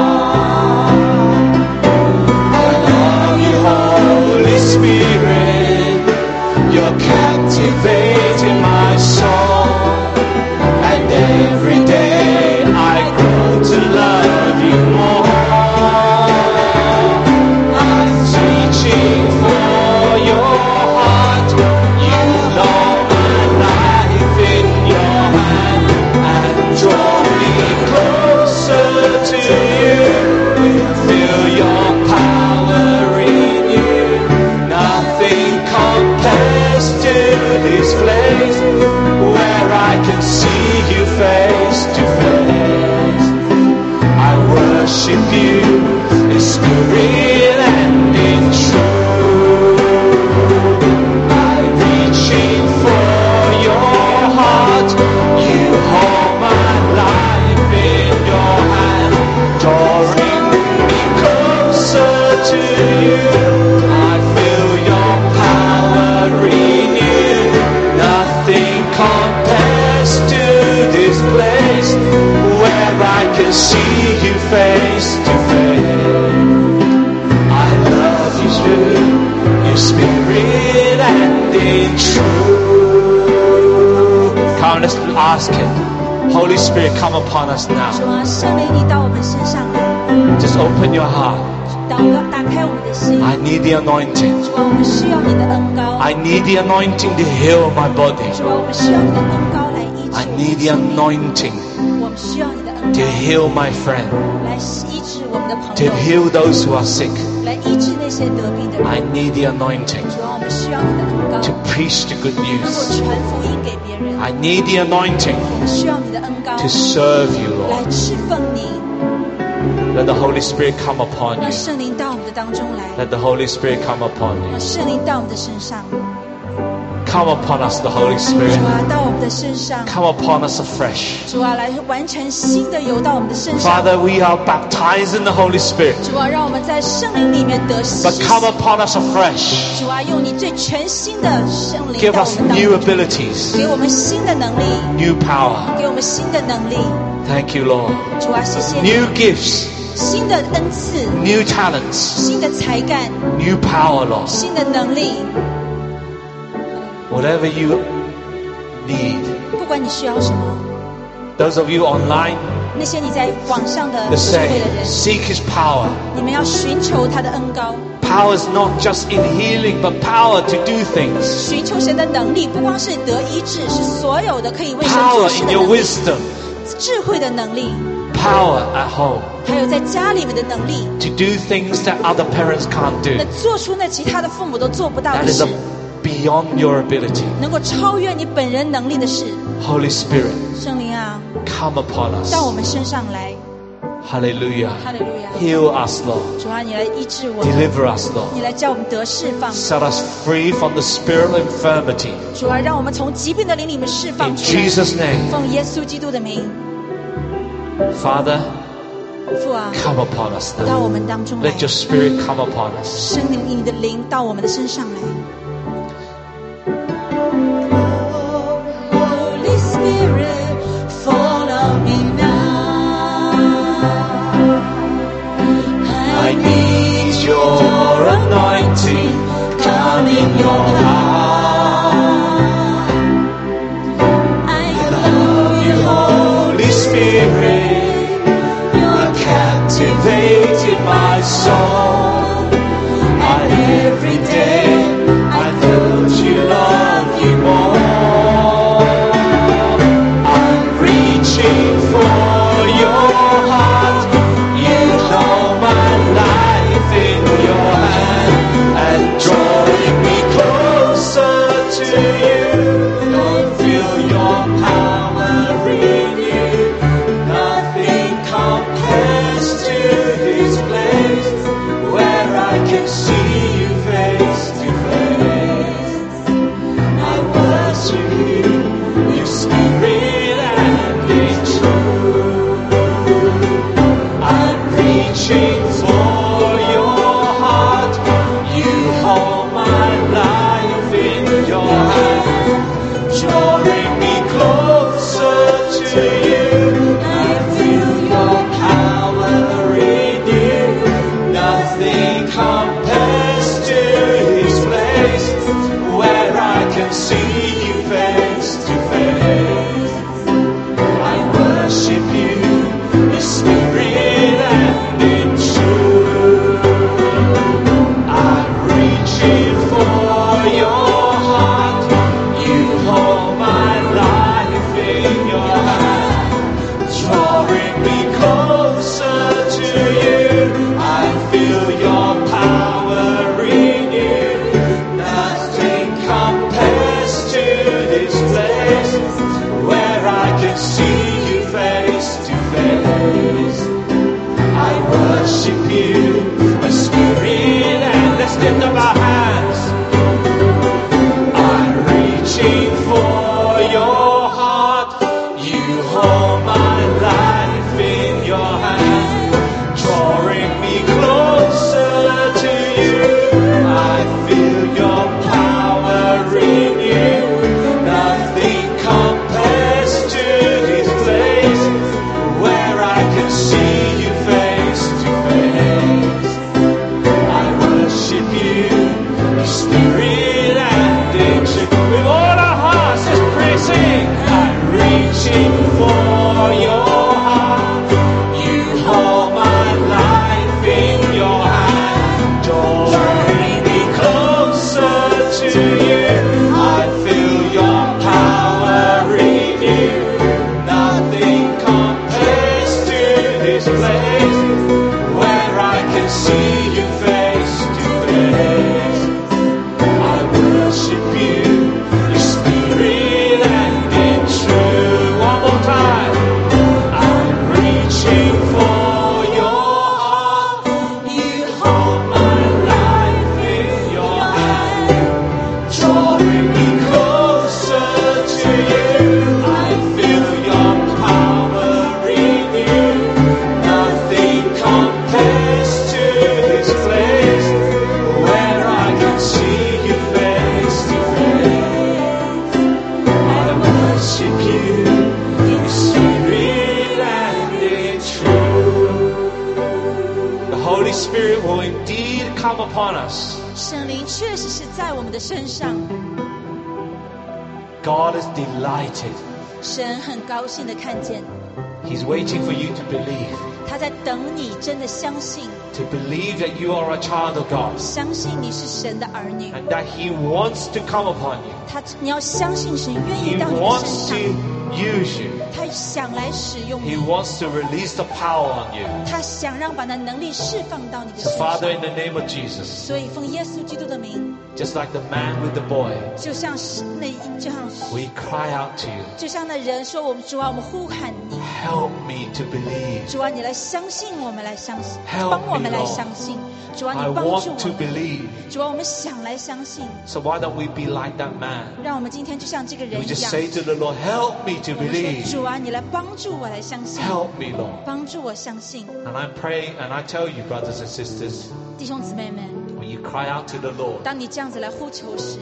I love you, Holy Spirit. You're captivating my soul. And every day I grow to love you more. I'm reaching for your heart. You know my life in your hand. And draw me closer to you. Feel your power in you. Nothing compares to this place where I can see you face to face. I worship you in spirit and in truth. I'm reaching for your heart. You hold my life in your hand, drawing me closer to you. I feel your power in you. Nothing compares to this place where I can see you face to face. I love you in spirit and in truth. Come, let's ask Him. Holy Spirit, come upon us now. 主啊，圣灵，你到我们身上来， Just open your heart. 祷告，打开我们的心。 I need the anointing. 主啊，我们需要你的恩膏。 I need the anointing to heal my body. 主啊，我们需要你的恩膏来医治 I 我 need 们 the anointing 我们需要你的恩 to 膏 heal my friend, 来医治我们的朋 to 友， heal those who are sick. 来医治那些得病的 I 人。 need the anointing 主啊，我们需要你的恩膏， to preach the good 能够 news. 传福音给别人。 I need the anointing 我们需要你的恩膏 to serve you, 来 Lord. 侍奉你。 Let the Holy Spirit come upon 让 you. 圣灵到我们的当中来， Let the Holy Spirit come upon 让 you. 圣灵到我们的身上。 Come upon us, the Holy 主 Spirit. 啊，到我们的身上， Come upon us afresh. 主啊，来完成新的油到我们的身上。 Father, we are baptized in the Holy Spirit. 主啊，让我们在圣灵里面得施 But come upon us afresh. 主啊，用你最全新的圣灵 Give 到我 us 们当 new 中， abilities, 给我们新的能力， new power. 给我们新的能力。 Thank you, Lord. 主啊，谢谢你， New gifts, 新的恩赐， new talents, 新的才干， new power, Lord. 新的能力。 Whatever you need. 不管你需要什么， Those of you online, 那些你在网上的 let's 智慧 say, 的人， seek His power. 你们要寻求他的恩膏， Power is not just in healing, but power to do things. 寻求神的能力，不光是得医治，是所有的可以为神 Power 做事 in 的 your 能力， wisdom. 智慧的能力， Power at home 还有在家里面的能力， to do things that other parents can't 那 do. 做出那其他的父母都做不到 That 的 is 事 a，beyond your ability. 能够超越你本人能力的事。 Holy Spirit, 圣灵啊， come upon us. 到我们身上来， Hallelujah. 哈利路亚！ Heal us, Lord. 主啊，你来医治我们， Deliver us, Lord. 你来叫我们得释放。 Set us free from the spirit of infirmity. 主啊，让我们从疾病的灵里面释放 In 出来。 Jesus' name. 奉耶稣基督的名， Father, 父啊， come upon us 到 now. 我们当中来 Let，your spirit come upon us. 圣灵你的灵到我们的身上来。Holy Spirit, fall on me now. I need your anointing. Come in your heart. I Love you, Holy Spirit. You captivated my soul. And every day I felt you love you more. I'm reaching for your heart. You hold my life in your hand and drawing me closer to you. I feel your power in you. Nothing compares to this place where I can see you face to face. I worship you, your spirit and in truth. I'm reaching for your heart. You hold my life in your hand, drawing me closer to you. I feel your power in you. Nothing compares to this place where I can see you face to face. I worship you, in spirit and in truth. I'm reaching for your heart. You hold my life in your hand, drawing me closer to you. I feel your power in you. Nothing compares to this place where I can see you face to face. I worship you, my spirit, and let's lift up our hands. I'm reaching for your heart. You hold my life in your hand, drawing me closer to you. I feel your power in you. Nothing compares to this place where I can see you face to face. I worship you, your spirit and in truth. With all our hearts, let's praise Him. I'm reaching for your heart. You hold my life in your hand, drawing me closer to you. I feel your power in you. Nothing compares to this place where I can see you face to face. I worship you, your spirit and in truth. One more time. I'm reaching for your heart. You hold my life in your hand, drawing me closer upon us. 圣灵确实是在我们的身上， God is delighted. 神很高兴的看见， He's waiting for you to believe. 他在等你真的相信， To believe that you are a child of God. 相信你是神的儿女。 And that He wants to come upon you. 他，你要相信神愿 He 意到你的 wants 身 to 上， use you. 他想来使用 He 你， wants to release the power on you. 他想让把那能力释放到你的 So 身 Father, 上。 in the name of Jesus, 所以奉耶稣基督的名， just like the man with the boy, 就像是那就像 we cry out to you. 就像那人说：“我们主啊，我们呼喊你， Help me to believe. 主啊，你来相信我们，来相信， Help 帮我们 me, 来 Lord. 相信。主啊， I 你帮助 want 我 to 们。 believe. 主啊，我们想来相信。 So why don't we be like that man? 让我们今天就像这个人 We 一 just 样， say to the Lord, help me to 我们说： believe. 主啊，你来帮助我来相信， Help me, Lord. 帮助我相信。 And I pray and I tell you, brothers and sisters, 弟兄姊妹们， when you cry out to the Lord, 当你这样子来呼求时，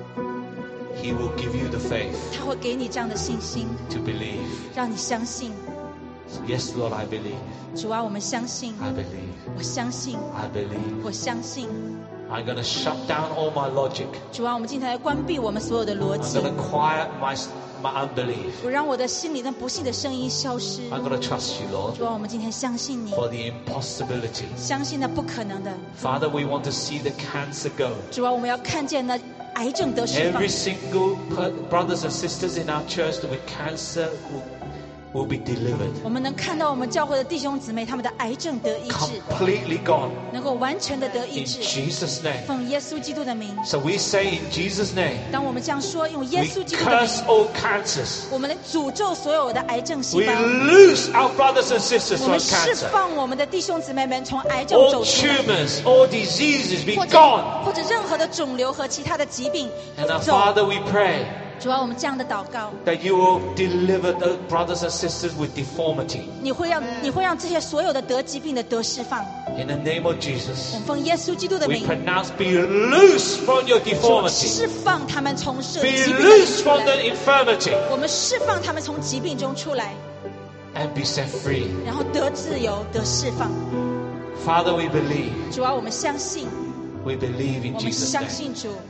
He will give you the faith 他会给你这样的信心， to believe. 让你相信。 So yes, Lord, I believe. 主啊，我们相信， I believe. 我相信， I believe. 我相信。 I'm going to shut down all my logic. 主啊，我们今天来关闭我们所有的逻 I'm 辑， going to quiet my, my unbelief. 我让我的心里那不幸的声音消失。 I'm going to trust you, Lord, 主啊，我们今天相信你， for the impossibility. 相信那不可能的。 Father, we want to see the cancer go. 主啊，我们要看见那癌症得释放 Every。single per- brothers and sisters in our church with cancer will, will be delivered. 我们能看到我们教会的弟兄姊妹，他们的癌症得医治， Completely gone. 能够完全的得医 In 治。 Jesus' name. 奉耶稣基督的名， So we say in Jesus' name, 当我们这样说，用耶 we 稣基督的名， curse all cancers. 我们来诅咒所有的癌症细 We 胞。 loose our brothers and sisters 我 from 们释 cancer. 放我们的弟兄姊妹们从癌症 All 走出来， tumors, all diseases be 或者 gone. 或者任何的肿瘤和其他的疾病 And our 走。 Father, we pray 主啊，我们这样的祷告， that you will deliver the brothers and sisters with deformity. 你会让你会让这些所有的得疾病的得释放。 In the name of Jesus, 我们奉耶稣基督的 we 名， pronounce be loose from your 主 deformity. 释放他们从这 Be 疾病的 loose 出 from the 来。 infirmity 我们释放他们从疾病中出来， and be set free. 然后得自由，得释放。 Father, we believe. 主啊，我们相信， We believe in 我们 Jesus' 相 name. 信主。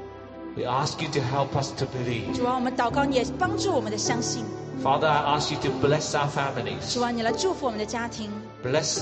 We ask you to help us to believe. 主啊，我们祷告，你也帮助我们的相信。 Father, I ask you to bless our families. 主啊，你来祝福我们的家庭， Bless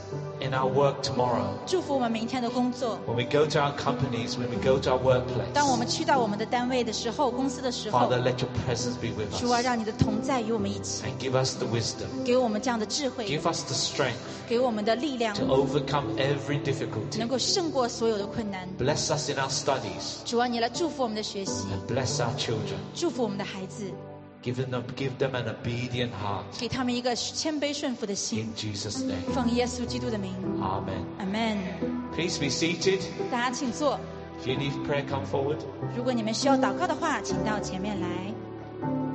in our work tomorrow. 祝福我们明天的工作。 When we go to our companies, when we go to our workplace. 当我们去到我们的单位的时候，公司的时候， Father, let your presence be with 主啊， us 让你的同在与我们一起， and give us the wisdom. 给我们这样的智慧， Give us the strength 给我们的力量， to overcome every difficulty. 能够胜过所有的困难。 Bless us in our studies 主啊，你来祝福我们的学习， and bless our children. 祝福我们的孩子， Give them, give them an obedient heart 给他们一个谦卑顺服的心。 in Jesus' name. 奉耶稣基督的名， Amen. 阿门。 Please be seated. 大家请坐。 If you need prayer, come forward. 如果你们需要祷告的话，请到前面来。